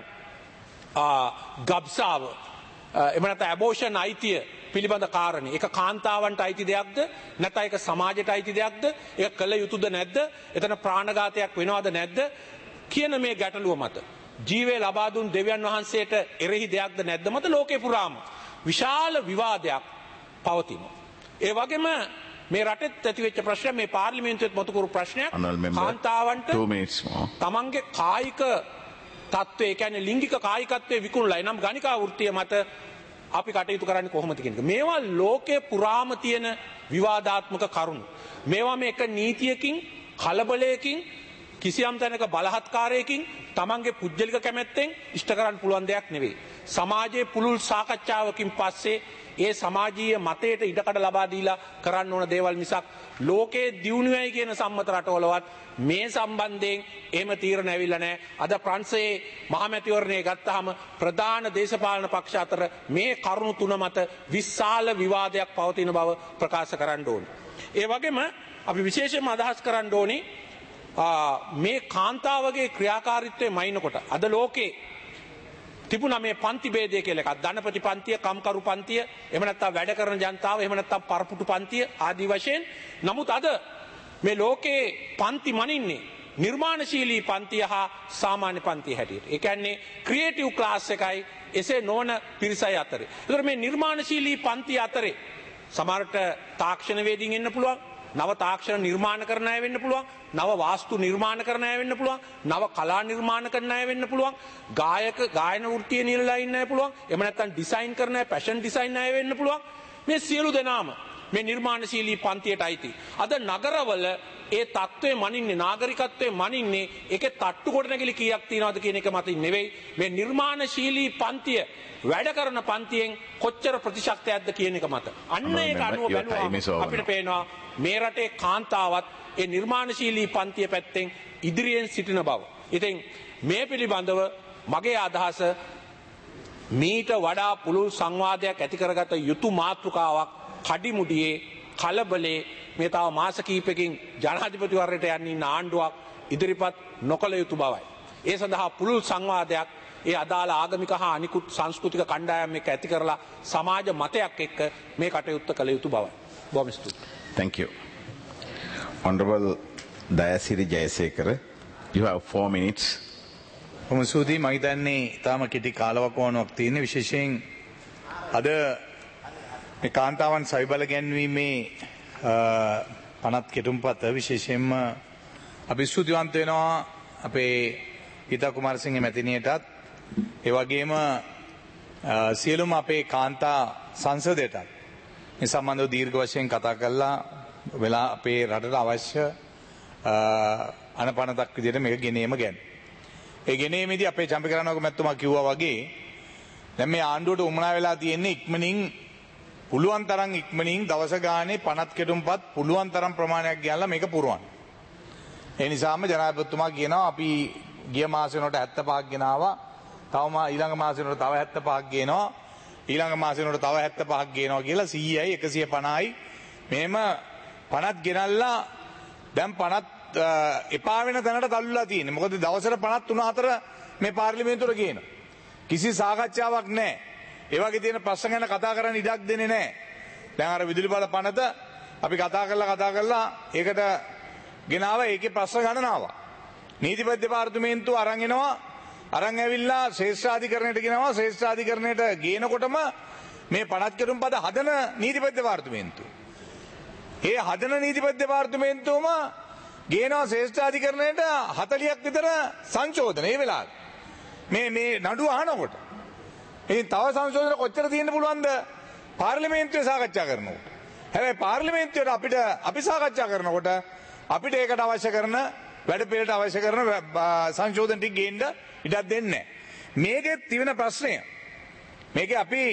ගබ්සාව එහෙම නැත්නම් ඇබෝෂන් අයිතිය පිළිබඳ කාරණේ. ඒක කාන්තාවන්ට අයිති දෙයක්ද? නැත්නම් ඒක සමාජයට අයිති දෙයක්ද? ඒක කළ යුතුද නැද්ද? එතන ප්‍රාණඝාතයක් වෙනවද නැද්ද? කියන මේ ගැටලුව මත ජීවය ලබා දුන් දෙවියන් වහන්සේට එරෙහි දෙයක්ද නැද්ද මත ලෝකේ පුරාම විශාල විවාදයක් පවතිනවා. ඒ වගේම මේ රටෙත් ඇතිවෙච්ච ප්‍රශ්නය මේ පාර්ලිමේන්තුවේත් මතු කරු ප්‍රශ්නයක් කාන්තාවන්ට තමන්ගේ කායික තත්ත්වය ඒ කියන්නේ ලිංගික කායිකත්වයේ විකුණලා එනම් ගණිකා වෘත්තිය මත අපි කටයුතු කරන්නේ කොහොමද කියන එක. මේවා ලෝකේ පුරාම තියෙන විවාදාත්මක කරුණු. මේවා මේක නීතියකින් කලබලයකින් කිසියම් තැනක බලහත්කාරයකින් තමන්ගේ පුද්ගලික කැමැත්තෙන් ඉෂ්ට කරන්න පුළුවන් දෙයක් නෙවෙයි. සමාජයේ පුළුල් සාකච්ඡාවකින් පස්සේ ඒ සමාජීය මතයට ඉඩකඩ ලබා දීලා කරන්න ඕන දේවල් මිසක් ලෝකයේ දියුණුවයි කියන සම්මත රටවලවත් මේ සම්බන්ධයෙන් එහෙම තීරණ ඇවිල්ලා නැහැ. අද ප්‍රංශයේ මහමැතිවරණය ගත්තාම ප්‍රධාන දේශපාලන පක්ෂ අතර මේ කරුණු තුන මත විශාල විවාදයක් පවතින බව ප්‍රකාශ කරන්න ඕනේ. ඒ වගේම අපි විශේෂයෙන්ම අදහස් කරන්න ඕනේ මේ කාන්තාවගේ ක්‍රියාකාරීත්වය මයින්කොට අද ලෝකේ තිබුණා මේ පන්ති ભેදය කියලා එකක්. ධනපති පන්තිය, කම්කරු පන්තිය, එහෙම නැත්නම් වැඩ කරන ජනතාව, එහෙම නැත්නම් පරපුටු පන්තිය ආදී වශයෙන්. නමුත් අද මේ ලෝකේ පන්ති මනින්නේ නිර්මාණශීලී පන්තිය හා සාමාන්‍ය පන්තිය හැටියට. ඒ කියන්නේ ක්‍රියේටිව් ක්ලාස් එකයි එසේ නොවන පිරිසයි අතරේ. ඒතර මේ නිර්මාණශීලී පන්තිය අතරේ සමහරට තාක්ෂණ වේදින් ඉන්න පුළුවන්, නව තාක්ෂණ නිර්මාණ කරන අය වෙන්න පුළුවන්, නව වාස්තු නිර්මාණ කරන අය වෙන්න පුළුවන්, නව කලා නිර්මාණ කරන අය වෙන්න පුළුවන්, ගායන වෘත්තිය නිරලා ඉන්න අය පුළුවන්, එහෙම නැත්නම් ඩිසයින් කරන අය, ෆැෂන් ඩිසයින් අය වෙන්න පුළුවන්. මේ සියලු දෙනාම මේ නිර්මාණශීලී පන්තියට අයිති. අද නගරවල ඒ තත්ත්වයේ මනින්නේ, නාගරිකත්වයේ මනින්නේ ඒකේ තට්ටු කොටනගිලි කීයක් තියනවද කියන එක මතින් නෙවෙයි. මේ නිර්මාණශීලී පන්තිය වැඩ කරන පන්තියෙන් කොච්චර ප්‍රතිශතයක්ද කියන එක මත. අන්න ඒක අනුව බලුවාම අපිට පේනවා මේ රටේ කාන්තාවත් ඒ නිර්මාණශීලී පන්තිය පැත්තෙන් ඉදිරියෙන් සිටින බව. ඉතින් මේ පිළිබඳව මගේ අදහස මීට වඩා පුළුල් සංවාදයක් ඇති කරගත යුතු මාතෘකාවක් කඩිමුඩියේ කලබලේ මේ තව මාස කිහිපයකින් ජනාධිපතිවරණයට යන්න ඉන්න ආණ්ඩුවක් ඉදිරිපත් නොකළ යුතු බවයි. ඒ සඳහා පුළුල් සංවාදයක් ඒ අදාළ ආගමික හා අනිකුත් සංස්කෘතික කණ්ඩායම් එක්ක ඇති කරලා සමාජ මතයක් එක්ක මේ කටයුත්ත කළ යුතු බවයි. බොහොම ස්තුතියි. Thank you. Honorable Dayasiri Jayasekara, you have 4 minutes. බොහොම ස්තුතියි. මම හිතන්නේ තාම කෙටි කාලවකවානුවක් තියෙන විශේෂයෙන් අද මේ කාන්තාවන් සවිබල ගැන්වීමේ පනත් කෙටුම්පත විශේෂයෙන්ම අපි ස්තුතිවන්ත වෙනවා අපේ ගීතා කුමාරසිංහ මැතිණියටත් ඒ වගේම සියලුම අපේ කාන්තා සංසදයටත් මේ සම්බන්ධව දීර්ඝ වශයෙන් කතා කරලා වෙලා අපේ රටට අවශ්‍ය අනපනතක් විදිහට මේක ගෙනීම ගැන. ඒ ගෙනීමේදී අපේ චම්පිකරණවක මැතිතුමා කිව්වා වගේ දැන් මේ ආණ්ඩුවට උමනා වෙලා තියෙන්නේ ඉක්මනින් පුළුවන් තරම් ඉක්මනින් දවස ගානේ පනත් කෙටුම්පත් පුළුවන් තරම් ප්‍රමාණයක් ගෙනලා මේක පුරවන්න. ඒ නිසාම ජනාධිපතිතුමා කියනවා අපි ගිය මාසෙ වෙනකොට 75ක් ගෙනාවා. තවම ඊළඟ මාසෙ වෙනකොට තව 75ක් ගේනවා. ඊළඟ මාසෙ වෙනකොට තව 75ක් ගේනවා කියලා 100යි 150යි මෙහෙම පනත් ගෙනල්ලා දැන් පනත් එපා වෙන තැනට තල්ලුලා තියෙන්නේ. මොකද දවසට පනත් 3-4 මේ පාර්ලිමේන්තුවට ගේනවා. කිසි සාකච්ඡාවක් නැහැ. ඒ වගේ තියෙන ප්‍රශ්න ගැන කතා කරන්න ඉඩක් දෙන්නේ නැහැ. දැන් අර විදුලි බල පනත අපි කතා කරලා ඒකට ගෙනාවා. ඒකේ ප්‍රශ්න ගණනාවක්. නීතිපති දෙපාර්තමේන්තුව අරන් එනවා. අරන් ඇවිල්ලා ශ්‍රේෂ්ඨාධිකරණයට ගෙනවා. ශ්‍රේෂ්ඨාධිකරණයට ගේනකොටම මේ පනත් කෙටුම්පත හදන නීතිපති දෙපාර්තමේන්තුව. ඒ හදන නීතිපති දෙපාර්තමේන්තුවම ගේනවා ශ්‍රේෂ්ඨාධිකරණයට 40ක් විතර සංශෝධන ඒ වෙලාවේ. මේ නඩුව අහනකොට ඉතින් තව සංශෝධන කොච්චර තියෙන්න පුළුවන්ද පාර්ලිමේන්තුවේ සාකච්ඡා කරනකොට. හැබැයි පාර්ලිමේන්තුවට අපි සාකච්ඡා කරනකොට අපිට ඒකට අවශ්‍ය කරන වැඩ පිළිවෙලට අවශ්‍ය කරන සංශෝධන ටික ගේන්න ඉඩක් දෙන්නේ නැහැ. මේකේ තිබෙන ප්‍රශ්නය. මේකේ අපි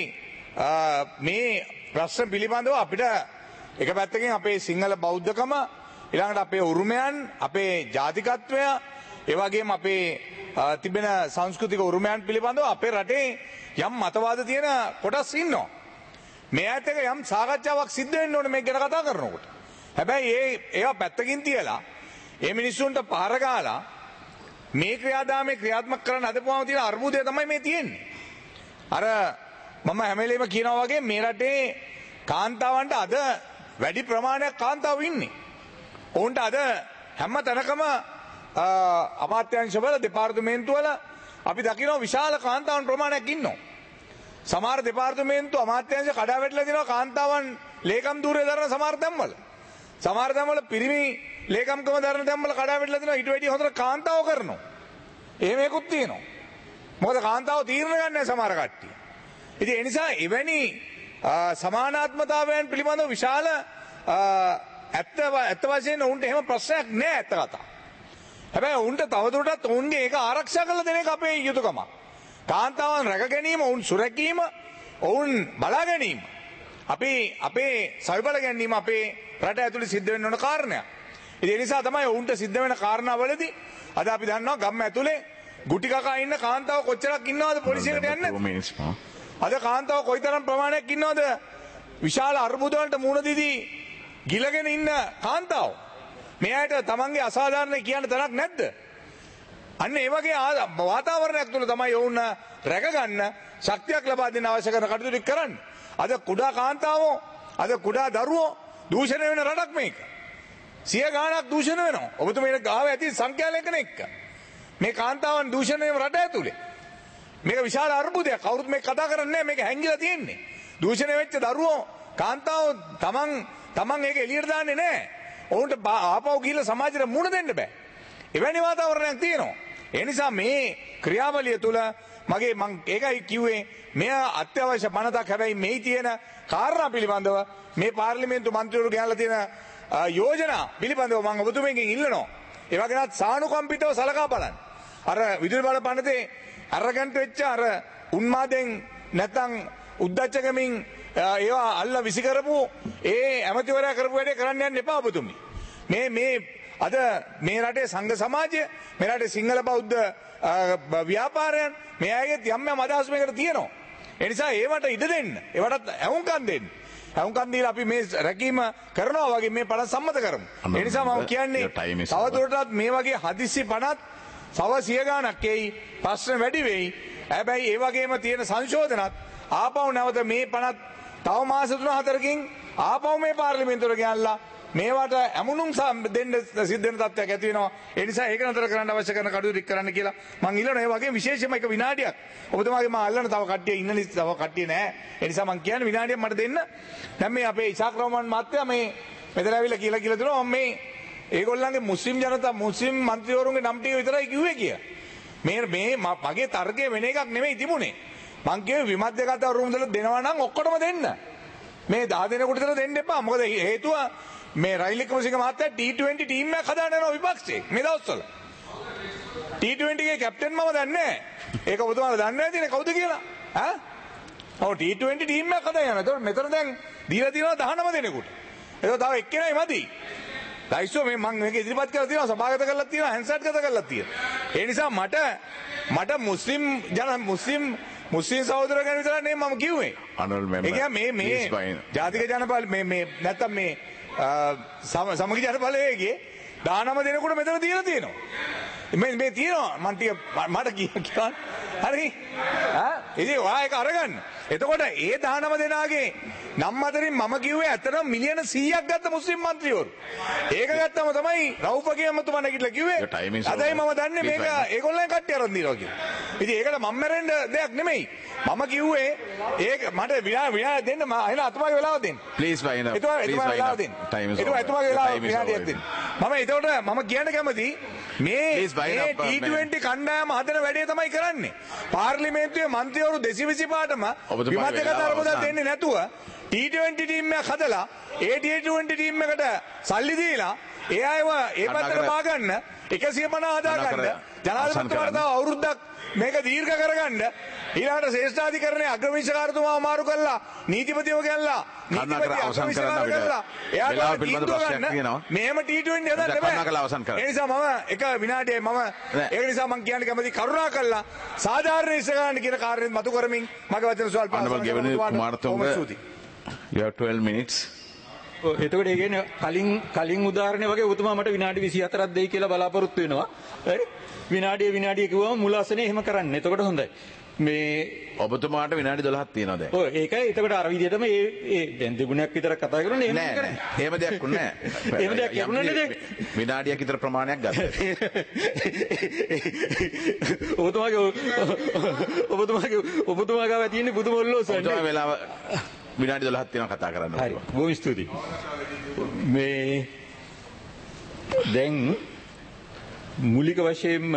මේ ප්‍රශ්න පිළිබඳව අපිට එක පැත්තකින් අපේ සිංහල බෞද්ධකම ඊළඟට අපේ උරුමයන් අපේ ජාතිකත්වය ඒ වගේම අපේ තිබෙන සංස්කෘතික උරුමයන් පිළිබඳව අපේ රටේ යම් මතවාද තියෙන කොටස් ඉන්නවා. මේ ඇත්ත එක යම් සාකච්ඡාවක් සිද්ධ වෙන්න ඕනේ මේක ගැන කතා කරනකොට. හැබැයි ඒවා පැත්තකින් තියලා මේ මිනිස්සුන්ට පහර ගාලා මේ ක්‍රියාදාමයේ ක්‍රියාත්මක කරන්න හදපුවාම තියෙන අර්බුදය තමයි මේ තියෙන්නේ. අර මම හැම වෙලේම කියනවා වගේ මේ රටේ කාන්තාවන්ට අද වැඩි ප්‍රමාණයක් කාන්තාවෝ ඉන්නේ. ඔවුන්ට අද හැම තැනකම අමාත්‍යාංශවල දෙපාර්තමේන්තුවල අපි දකිනවා විශාල කාන්තාවන් ප්‍රමාණයක් ඉන්නවා. සමහර දෙපාර්තමේන්තු අමාත්‍යාංශ කඩා වැටලා දිනවා කාන්තාවන් ලේකම් ධූරය දරන සමහර තැන්වල. සමහර තැන්වල පිරිමි ලේකම්කම දරන තැන්වල කඩා වැටලා දිනවා ඊට වැඩිය හොඳට කාන්තාවෝ කරනවා. එහෙම එකකුත් තියෙනවා. මොකද කාන්තාවෝ තීරණ ගන්න නැහැ සමහර කට්ටිය. ඉතින් ඒ නිසා එවැනි සමානාත්මතාවයන් පිළිබඳව විශාල ඇත්ත වශයෙන් උන්ට එහෙම ප්‍රශ්නයක් නෑ ඇත්ත කතා. හැබැයි උන්ට තවදුරටත් උන්ගේ ඒක ආරක්ෂා කරලා දෙන එක අපේ යුතුයකමක්. කාන්තාවන් රැක ගැනීම, ඔවුන් සුරැකීම, ඔවුන් බලා ගැනීම අපේ සවිබල ගැනීම අපේ රට ඇතුළේ සිද්ධ වෙන්න ඕන කාරණයක්. ඒ නිසා තමයි උන්ට සිද්ධ වෙන කාරණාවලදී අද අපි දන්නවා ගම් ඇතුලේ ගුටි කකා ඉන්න කාන්තාව කොච්චරක් ඉන්නවද පොලිසියට යන්න? අද කාන්තාව කොයිතරම් ප්‍රමාණයක් ඉන්නවද විශාල අර්බුද වලට මුහුණ දීදී ගිලගෙන ඉන්න කාන්තාව. මෙයාට තමන්ගේ අසාධාරණ කියන්න තරක් නැද්ද? අන්න ඒ වගේ වාතාවරණයක් තුළ තමයි ඔවුන් රැකගන්න ශක්තියක් ලබා දෙන්න අවශ්‍ය කරන කටයුතු කරන්නේ. අද කුඩා කාන්තාවෝ අද කුඩා දරුවෝ දූෂණය වෙන රටක් මේක. 100 ගාණක් දූෂණය වෙනවා. ඔබතුමීට ගාව ඇති සංඛ්‍යාලයක එක්ක. මේ කාන්තාවන් දූෂණය වෙන රට ඇතුලේ. මේක විශාල අර්බුදයක්. කවුරුත් මේක කතා කරන්නේ නැහැ. මේක හැංගිලා තියෙන්නේ. දූෂණය වෙච්ච දරුවෝ කාන්තාවෝ තමන් ඒක එළියට දාන්නේ නැහැ. ඔවුන්ට ආපහු ගිහිල්ලා සමාජයට මුණ දෙන්න බෑ. එවැනි වාතාවරණයක් තියෙනවා. ඒ නිසා මේ ක්‍රියාවලිය තුළ මම ඒකයි කිව්වේ මෙය අත්‍යවශ්‍ය පනතක්. හැබැයි මේ තියෙන කාරණා පිළිබඳව මේ පාර්ලිමේන්තු මන්ත්‍රීවරු ගෙනල්ලා තියෙන යෝජනා පිළිබඳව මම ඔබතුමෙන්ගෙන් ඉල්ලනවා. ඒ වගේවත් සානුකම්පිතව සලකා බලන්න. අර විදුලි බල පනතේ අරගන්ට වෙච්ච අර උන්මාදෙන් නැත්නම් උද්දච්චකමින් ඒවා අල්ල විසි කරපු ඒ ඇමතිවරයා කරපු වැඩේ කරන්න යන්න එපා ඔබතුමනි. මේ අද මේ රටේ සංඝ සමාජය, මේ රටේ සිංහල බෞද්ධ ව්‍යාපාරයන් මේ අයගේ යම් යම් අදහස් මේකට තියෙනවා. ඒ නිසා ඒවට ඉඩ දෙන්න. ඒවටත් ඇහුම්කන් දෙන්න. ඇහුම්කන් දීලා අපි මේ රැකීම කරනවා වගේ මේ පනත් සම්මත කරමු. ඒ නිසා මම කියන්නේ තවදුරටත් මේ වගේ හදිස්සි පනත් සව 100 ගාණක් එයි, ප්‍රශ්න වැඩි වෙයි. හැබැයි ඒ වගේම තියෙන සංශෝධනත් ආපහු නැවත මේ පනත් තව මාස 3-4කින් ආපහු මේ පාර්ලිමේන්තුවට ගෙනල්ලා මේවට ඇමුණුම් දෙන්න සිද්ධ වෙන තත්ත්වයක් ඇති වෙනවා. ඒ නිසා ඒක නතර කරන්න අවශ්‍ය කරන කටයුතු කරන්න කියලා මම ඉල්ලනවා. ඒ වගේම විශේෂයෙන්ම එක විනාඩියක් ඔබතුමාගේ මම අල්ලන තව කට්ටිය ඉන්න නිසා තව කට්ටිය නැහැ. ඒ නිසා මම කියන්නේ විනාඩියක් මට දෙන්න. දැන් මේ අපේ ඉසාක් රහමන් මහත්තයා මේ මෙතන ඇවිල්ලා කියලා දෙනවා මේ ඒගොල්ලන්ගේ මුස්ලිම් ජනතා මුස්ලිම් മന്ത്രിවරුන්ගේ නම් ටික විතරයි කිව්වේ කියලා. මේ මගේ තර්කය වෙන එකක් නෙමෙයි තිබුණේ. මං කිව්වේ විමධ්‍යගත වරුන්දල දෙනවා නම් ඔක්කොටම දෙන්න. මේ 10 දෙනෙකුට විතර දෙන්න එපා. මොකද හේතුව මේ රයිල් වික්‍රමසිංහ මහත්තයා T20 ටීම් එකක් හදාන්න යනවා විපක්ෂේ මේ දවස්වල. T20 ගේ කැප්ටන් මම දන්නේ නැහැ. ඒක ඔබතුමාලා දන්නේ නැතිනේ කවුද කියලා? ඈ? ඔව් T20 ටීම් එකක් හදාන්න යනවා. ඒතකොට මෙතන දැන් දීලා තියෙනවා 19 දෙනෙකුට. ඒක තව එක්කෙනයි මදි. ලයිස්ට් මේ මම මේක ඉදිරිපත් කරලා තියෙනවා, සභාගත කරලා තියෙනවා, හැන්සට් ගත කරලා තියෙනවා. ඒ නිසා මට මුස්ලිම් සහෝදර ගැන විතර නෙමෙයි මම කිව්වේ. ඒ කියන්නේ මේ ජාතික ජනපල මේ නැත්තම් මේ සමගි ජනපලයේගේ 19 දෙනෙකුට මෙතන තියලා තියෙනවා. මේ තියෙනවා මට කියන්න. හරි. ඉතින් ඔයා ඒක අරගන්න. එතකොට ඒ 19 දෙනාගේ නම් අතරින් මම කිව්වේ ඇත්තටම මිලියන 100ක් ගත්ත මුස්ලිම් മന്ത്രിවරු. ඒක ගත්තම තමයි රවුපගේ අමතුමා නැගිටලා කිව්වේ. අදයි මම දන්නේ මේක ඒගොල්ලන් කට්ටිය අරන් දිනවා කියලා. ඉතින් ඒකට මම මැරෙන්න දෙයක් නෙමෙයි. මම කිව්වේ ඒක මට විනාඩි දෙන්න එහෙනම් අතුමාගේ වෙලාව දෙන්න. Please wind up. එතුමාගේ වෙලාව දෙන්න. එතුමාගේ වෙලාව විනාඩියක් දෙන්න. මම ඒකට මම කියන්න කැමති මේ T20 කණ්ඩායම හදන වැඩේ තමයි කරන්නේ. පාර්ලිමේන්තුවේ මන්ත්‍රීවරු 225ටම විමධ්‍යගත අරමුදල් දෙන්නේ නැතුව T20 ටීම් එකක් හදලා ඒ T20 ටීම් එකට සල්ලි දීලා ඒ අයව ඒ පැත්තට බා ගන්න 150 හදා ගන්න ජනාධිපතිතුමාට තව අවුරුද්දක් මේක දීර්ඝ කරගන්න ඊළඟට ශ්‍රේෂ්ඨාධිකරණයේ අග්‍රවිනිශ්චයකාරතුමාව මාරු කරලා නීතිපතිව ගැල්ලා මෙහෙම T20 හදන්න බෑ. ඒ නිසා මම එක විනාඩියයි ඒක නිසා මම කියන්න කැමති කරුණා කළා සාධාරණ ඉස්සගන්න කියන කාර්යයෙන් මතු කරමින් මගේ වචන ස්වල්ප You have 12 minutes. එතකොට ඒ කියන්නේ කලින් උදාහරණය වගේ ඔබතුමා මට විනාඩි 24ක් දෙයි කියලා බලාපොරොත්තු වෙනවා. හරි? විනාඩිය කිව්වම මුල අසනේ එහෙම කරන්න. එතකොට හොඳයි. මේ ඔබතුමාට විනාඩි 12ක් තියෙනවා දැන්. ඔව් ඒකයි. එතකොට අර විදිහටම ඒ දැන් දෙගුණයක් විතර කතා කරන්නේ එහෙම නෑ. එහෙම දෙයක් උන්නේ නෑ. එහෙම දෙයක් යන්නේ නෑ. විනාඩියක් විතර ප්‍රමාණයක් ගන්න. ඔබතුමාගේ ගාව තියෙන්නේ බුදුම ඔල්ලෝසන්නේ. ඔබතුමා වෙලාව විනාඩි 12ක් තියෙනවා කතා කරන්න. හරි. බොහොම ස්තුතියි. මේ දැන් මූලික වශයෙන්ම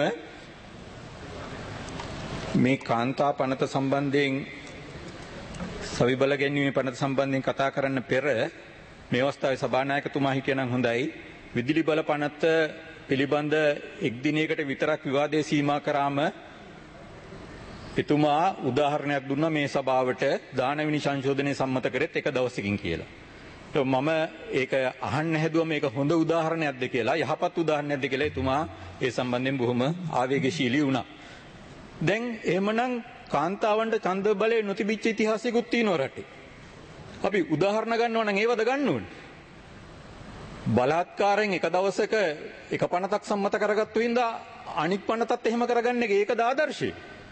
මේ කාන්තා පනත සම්බන්ධයෙන් සවිබල ගැනීමේ පනත සම්බන්ධයෙන් කතා කරන්න පෙර මේ අවස්ථාවේ සභානායකතුමා හිටියනම් හොඳයි. විදුලි බල පනත පිළිබඳ එක් දිනයකට විතරක් විවාදයේ සීමා කරාම එතුමා උදාහරණයක් දුන්නා මේ සභාවට දානවිනි සංශෝධනය සම්මත කරෙත් එක දවසකින් කියලා. මම ඒක අහන්න හැදුවා මේක හොඳ උදාහරණයක්ද කියලා, යහපත් උදාහරණයක්ද කියලා එතුමා ඒ සම්බන්ධයෙන් බොහොම ආවේගශීලී වුණා. දැන් එහෙමනම් කාන්තාවන්ට ඡන්ද බලය නොතිබිච්ච ඉතිහාසයකුත් තියෙනවා රටේ. අපි උදාහරණ ගන්නවා නම් ඒවද ගන්න ඕනේ. බලාත්කාරයෙන් එක දවසක එක පනතක් සම්මත කරගත්තු හින්දා අනික් පනතත් එහෙම කරගන්න එක ඒකද ආදර්ශය.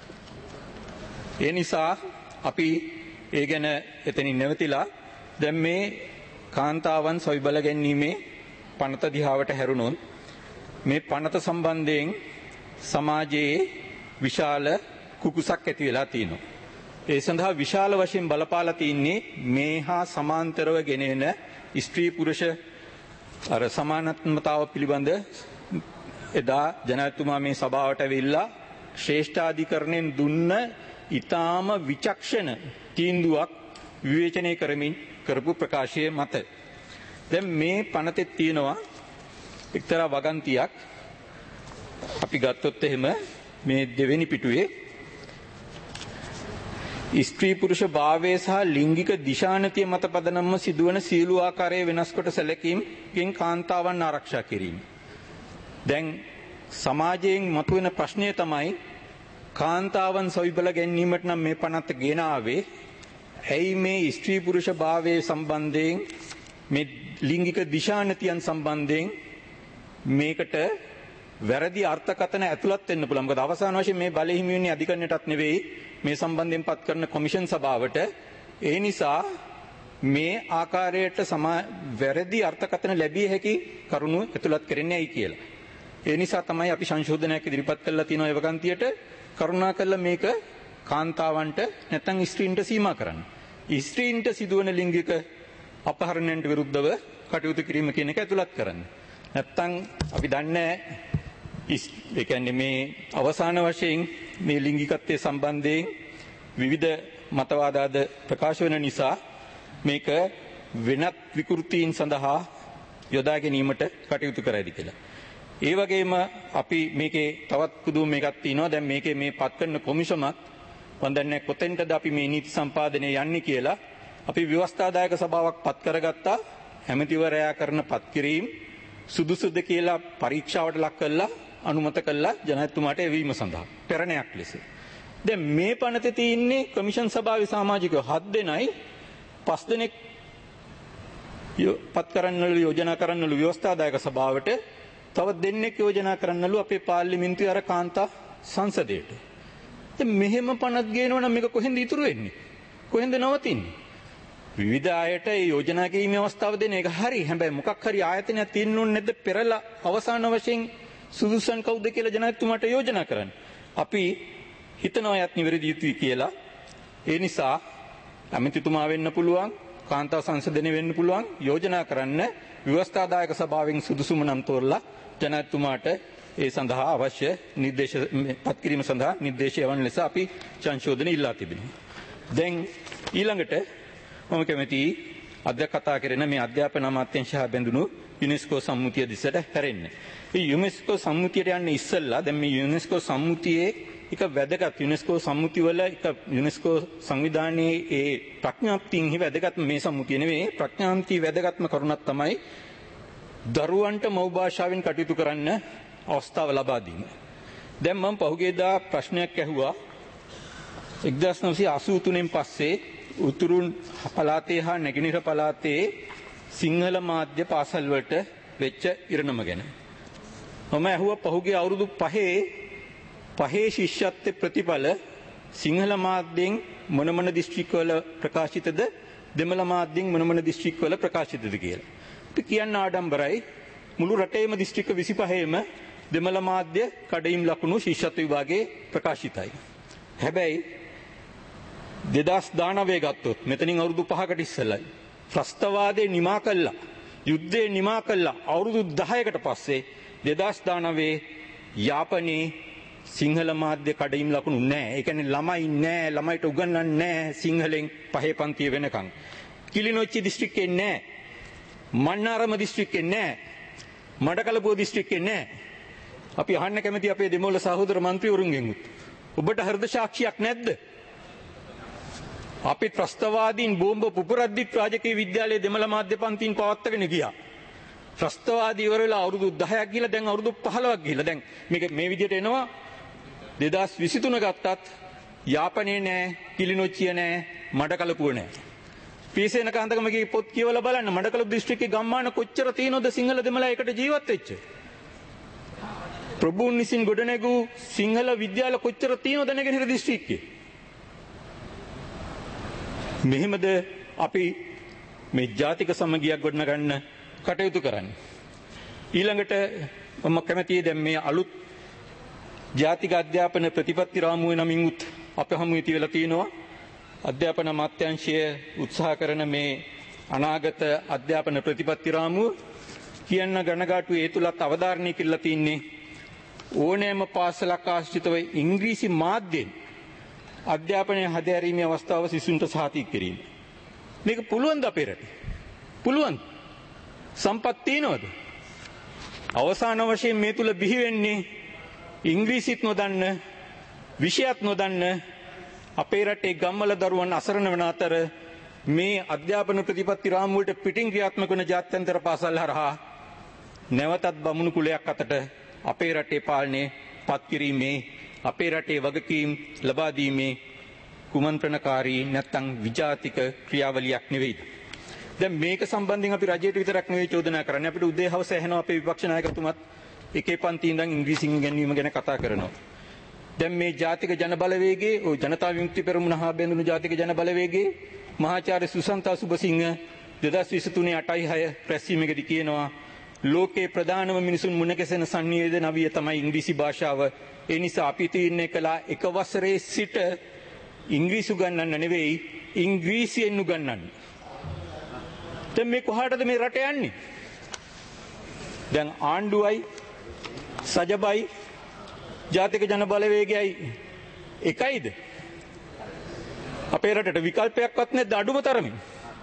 ඒ නිසා අපි ඒ ගැන එතනින් නැවතිලා දැන් මේ කාන්තාවන් සවිබල ගැනීමේ පනත දිහාවට හැරුණොත් මේ පනත සම්බන්ධයෙන් සමාජයේ විශාල කුකුසක් ඇති වෙලා තියෙනවා. ඒ සඳහා විශාල වශයෙන් බලපාලා තින්නේ මේ හා සමාන්තරව ගෙනෙන ස්ත්‍රී පුරුෂ අර සමානත්වතාව පිළිබඳ එදා ජනාධිපතිතුමා මේ සභාවට ඇවිල්ලා ශ්‍රේෂ්ඨාධිකරණයෙන් දුන්න ඊටාම විචක්ෂණ තීන්දුවක් විවේචනය කරමින් කරපු ප්‍රකාශය මත දැන් මේ පනතේ තියෙනවා එක්තරා වගන්තියක්. අපි ගත්තොත් එහෙම මේ දෙවෙනි පිටුවේ ස්ත්‍රී පුරුෂ භාවය සහ ලිංගික දිශානතිය මත පදනම්ව සිදුවන සියලු ආකාරයේ වෙනස් කොට සැලකීමකින් කාන්තාවන් ආරක්ෂා කිරීම. දැන් සමාජයෙන් මතුවෙන ප්‍රශ්නය තමයි කාන්තාවන් සවිබල ගැනීමට නම් මේ පනත ගෙන ආවේ ඇයි මේ ස්ත්‍රී පුරුෂ භාවයේ සම්බන්ධයෙන් මේ ලිංගික දිශානතියන් සම්බන්ධයෙන් මේකට වැරදි අර්ථකථන ඇතුළත් වෙන්න පුළුවන්. මොකද අවසාන වශයෙන් මේ බලය හිමි වෙන්නේ අධිකරණයටත් නෙවෙයි මේ සම්බන්ධයෙන් පත් කරන කොමිෂන් සභාවට. ඒ නිසා මේ ආකාරයට වැරදි අර්ථකථන ලැබිය හැකි කරුණු ඇතුළත් කරන්නේ ඇයි කියලා. ඒ නිසා තමයි අපි සංශෝධනයක් ඉදිරිපත් කළා තියෙනවා ඒ වගන්තියට කරුණාකරලා මේක කාන්තාවන්ට නැත්නම් ස්ත්‍රීන්ට සීමා කරන්න. ස්ත්‍රීන්ට සිදුවන ලිංගික අපහරණයන්ට විරුද්ධව කටයුතු කිරීම කියන එක ඇතුළත් කරන්න. නැත්නම් අපි දන්නේ ඒ කියන්නේ මේ අවසාන වශයෙන් මේ ලිංගිකත්වයේ සම්බන්ධයෙන් විවිධ මතවාදාද ප්‍රකාශ වෙන නිසා මේක වෙනත් විකෘතීන් සඳහා යොදා ගැනීමට කටයුතු කරයිද කියලා. ඒ වගේම අපි මේකේ තවත් පුදුම එකක් තියෙනවා. දැන් මේකේ මේ පත් කරන කොමිෂමක් වන්දන්නේ කොතෙන්ටද අපි මේ නීති සම්පාදනය යන්නේ කියලා අපි ව්‍යවස්ථාදායක සභාවක් පත් කරගත්තා. ඇමතිවරයා කරන පත් කිරීම සුදුසුද කියලා පරීක්ෂාවට ලක් කළා අනුමත කළා ජනාධිපතිතුමාට එවීම සඳහා පෙරණයක් ලෙස. දැන් මේ පනතේ තියෙන්නේ කොමිෂන් සභාවේ සමාජිකයෝ 7 දෙනයි 5 දෙනෙක් පත් කරන්නලු යෝජනා කරන්නලු ව්‍යවස්ථාදායක සභාවට තව දෙන්නෙක් යෝජනා කරන්නලු අපේ පාර්ලිමේන්තුවේ අර කාන්තා සංසදයට. දැන් මෙහෙම පනත් ගේනවා නම් මේක කොහෙන්ද ඉතුරු වෙන්නේ? කොහෙන්ද නවතින්නේ? විවිධ අයට ඒ යෝජනා කිරීමේ අවස්ථාව දෙන එක හරි. හැබැයි මොකක් හරි ආයතනයක් තියෙන්න ඕනේ නැද්ද පෙරලා අවසාන වශයෙන් සුදුසුන් කවුද කියලා ජනාධිපතිතුමාට යෝජනා කරන්න. අපි හිතනවා යත් නිවැරදි යුතුයි කියලා. ඒ නිසා ඇමතිතුමා වෙන්න පුළුවන්, කාන්තා සංසදනය වෙන්න පුළුවන්, යෝජනා කරන්න ව්‍යවස්ථාදායක සභාවෙන් සුදුසුම නම් තෝරලා ජනාධිපතිතුමාට ඒ සඳහා අවශ්‍ය නිර්දේශ පත් කිරීම සඳහා නිර්දේශය වන ලෙස අපි සංශෝධන ඉල්ලා තිබෙනවා. දැන් ඊළඟට මම කැමතියි අද කතා කරන මේ අධ්‍යාපන අමාත්‍යාංශය බැඳුණු යුනෙස්කෝ සම්මුතිය දිසට හැරෙන්න. මේ යුනෙස්කෝ සම්මුතියට යන්නේ ඉස්සෙල්ලා දැන් මේ යුනෙස්කෝ සම්මුතියේ එක වැදගත් යුනෙස්කෝ සම්මුතිවල එක යුනෙස්කෝ සංවිධානයේ ඒ ප්‍රඥාප්තියෙහි වැදගත් මේ සම්මුතිය නෙවෙයි ප්‍රඥාන්ති වැදගත්ම කරුණක් තමයි දරුවන්ට මව් භාෂාවෙන් කටයුතු කරන්න අවස්ථාව ලබා දීම. දැන් මම පහුගියදා ප්‍රශ්නයක් ඇහුවා 1983න් පස්සේ උතුරු පළාතේ හා නැගෙනහිර පළාතේ සිංහල මාධ්‍ය පාසල් වලට වෙච්ච ඉරණම ගැන. මම ඇහුවා පහුගිය අවුරුදු 5 ශිෂ්‍යත්ව ප්‍රතිඵල සිංහල මාධ්‍යෙන් මොන දිස්ත්‍රික්කවල ප්‍රකාශිතද දෙමළ මාධ්‍යෙන් මොන දිස්ත්‍රික්කවල ප්‍රකාශිතද කියලා. අපි කියන්න ආඩම්බරයි මුළු රටේම දිස්ත්‍රික්ක 25ෙම දෙමළ මාධ්‍ය කඩයිම් ලකුණු ශිෂ්‍යත්ව විභාගයේ ප්‍රකාශිතයි. හැබැයි 2019 ගත්තොත් මෙතනින් අවුරුදු 5කට ඉස්සෙල්ලයි ත්‍රස්තවාදේ නිමා කළා යුද්ධේ නිමා කළා අවුරුදු 10කට පස්සේ 2019 යාපනයේ සිංහල මාධ්‍ය කඩයිම් ලකුණු නැහැ. ඒ කියන්නේ ළමයි නැහැ, ළමයිට උගන්වන්නේ නැහැ සිංහලෙන් පහේ පන්තිය වෙනකන්. කිලිනොච්චි දිස්ත්‍රික්කේ නැහැ, මන්නාරම දිස්ත්‍රික්කේ නැහැ, මඩකලපුව දිස්ත්‍රික්කේ නැහැ. අපි අහන්න කැමති අපේ දෙමළ සහෝදර മന്ത്രിවරුන්ගෙන් ඔබට හෘද සාක්ෂියක් නැද්ද? අපි ත්‍රස්තවාදීන් බෝම්බ පුපුරද්දිත් රාජකීය විද්‍යාලයේ දෙමළ මාධ්‍ය පන්තින් පවත්වාගෙන ගියා. ත්‍රස්තවාදී ඉවර වෙලා අවුරුදු 10ක් ගිහලා දැන් අවුරුදු 15ක් ගිහලා දැන් මේක මේ විදිහට එනවා. 2023 ගත්තත් යාපනයේ නෑ, කිලිනොච්චිය නෑ, මඩකලපුව නෑ. පීසේන කාන්තකමගේ පොත් කියවලා බලන්න මඩකලපු දිස්ත්‍රික්කයේ ගම්මාන කොච්චර තියෙනවද සිංහල දෙමළ එකට ජීවත් වෙච්ච. ප්‍රභූන් විසින් ගොඩනැගූ සිංහල විද්‍යාල කොච්චර තියෙනවද නැගෙනහිර දිස්ත්‍රික්කයේ. මෙහෙමද අපි මේ ජාතික සමගියක් ගොඩනගන්න කටයුතු කරන්නේ. ඊළඟට මම කැමතියි දැන් මේ අලුත් ජාතික අධ්‍යාපන ප්‍රතිපත්ති රාමුවේ නමින් උත් අප හමුවේ තියලා තිනවා අධ්‍යාපන අමාත්‍යාංශය උත්සාහ කරන මේ අනාගත අධ්‍යාපන ප්‍රතිපත්ති රාමුව කියන්න ගණගාටු ඒ තුලත් අවධාරණය කරලා තින්නේ ඕනෑම පාසලක් ආශ්‍රිතව ඉංග්‍රීසි මාධ්‍යෙන් අධ්‍යාපනය හැදෑරීමේ අවස්ථාව සිසුන්ට සහතික කිරීම. මේක පුළුවන්ද අපේ රටේ? පුළුවන්. සම්පත් තියනවද? අවසාන වශයෙන් මේ තුල බිහි වෙන්නේ ඉංග්‍රීසිත් නොදන්න, විෂයත් නොදන්න අපේ රටේ ගම්වල දරුවන් අසරණ වන අතර මේ අධ්‍යාපන ප්‍රතිපත්ති රාමුවට පිටින් ක්‍රියාත්මක වන ජාත්‍යන්තර පාසල් හරහා නැවතත් බමුණු කුලයක් අතට අපේ රටේ පාලනය පත් කිරීමේ අපේ රටේ වගකීම් ලබා දීමේ කුමන්ත්‍රණකාරී නැත්නම් විජාතික ක්‍රියාවලියක් නෙවෙයිද? දැන් මේක සම්බන්ධයෙන් අපි රජයට විතරක් නෙවෙයි චෝදනා කරන්නේ. අපිට උදේ හවස ඇහෙනවා අපේ විපක්ෂ නායකතුමත් එකේ පන්ති ඉඳන් ඉංග්‍රීසියෙන් ඉගෙනීම ගැන කතා කරනවා. දැන් මේ ජාතික ජන බලවේගයේ ඔය ජනතා විමුක්ති පෙරමුණ හා බැඳුණු ජාතික ජන බලවේගයේ මහාචාර්ය සුසන්තා සුබසිංහ 2023 8/6 රැස්වීමකදී කියනවා ලෝකේ ප්‍රධානම මිනිසුන් මුණ ගැසෙන සංනිවේදන අවිය තමයි ඉංග්‍රීසි භාෂාව. ඒ නිසා අපි තීරණය කළා එක වසරේ සිට ඉංග්‍රීසි උගන්වන්න නෙවෙයි ඉංග්‍රීසියෙන් උගන්වන්න. දැන් මේ කොහාටද මේ රට යන්නේ? දැන් ආණ්ඩුවයි සජබයි ජාතික ජන බලවේගයයි එකයිද? අපේ රටට විකල්පයක්වත් නැද්ද අඩුම තරමින්?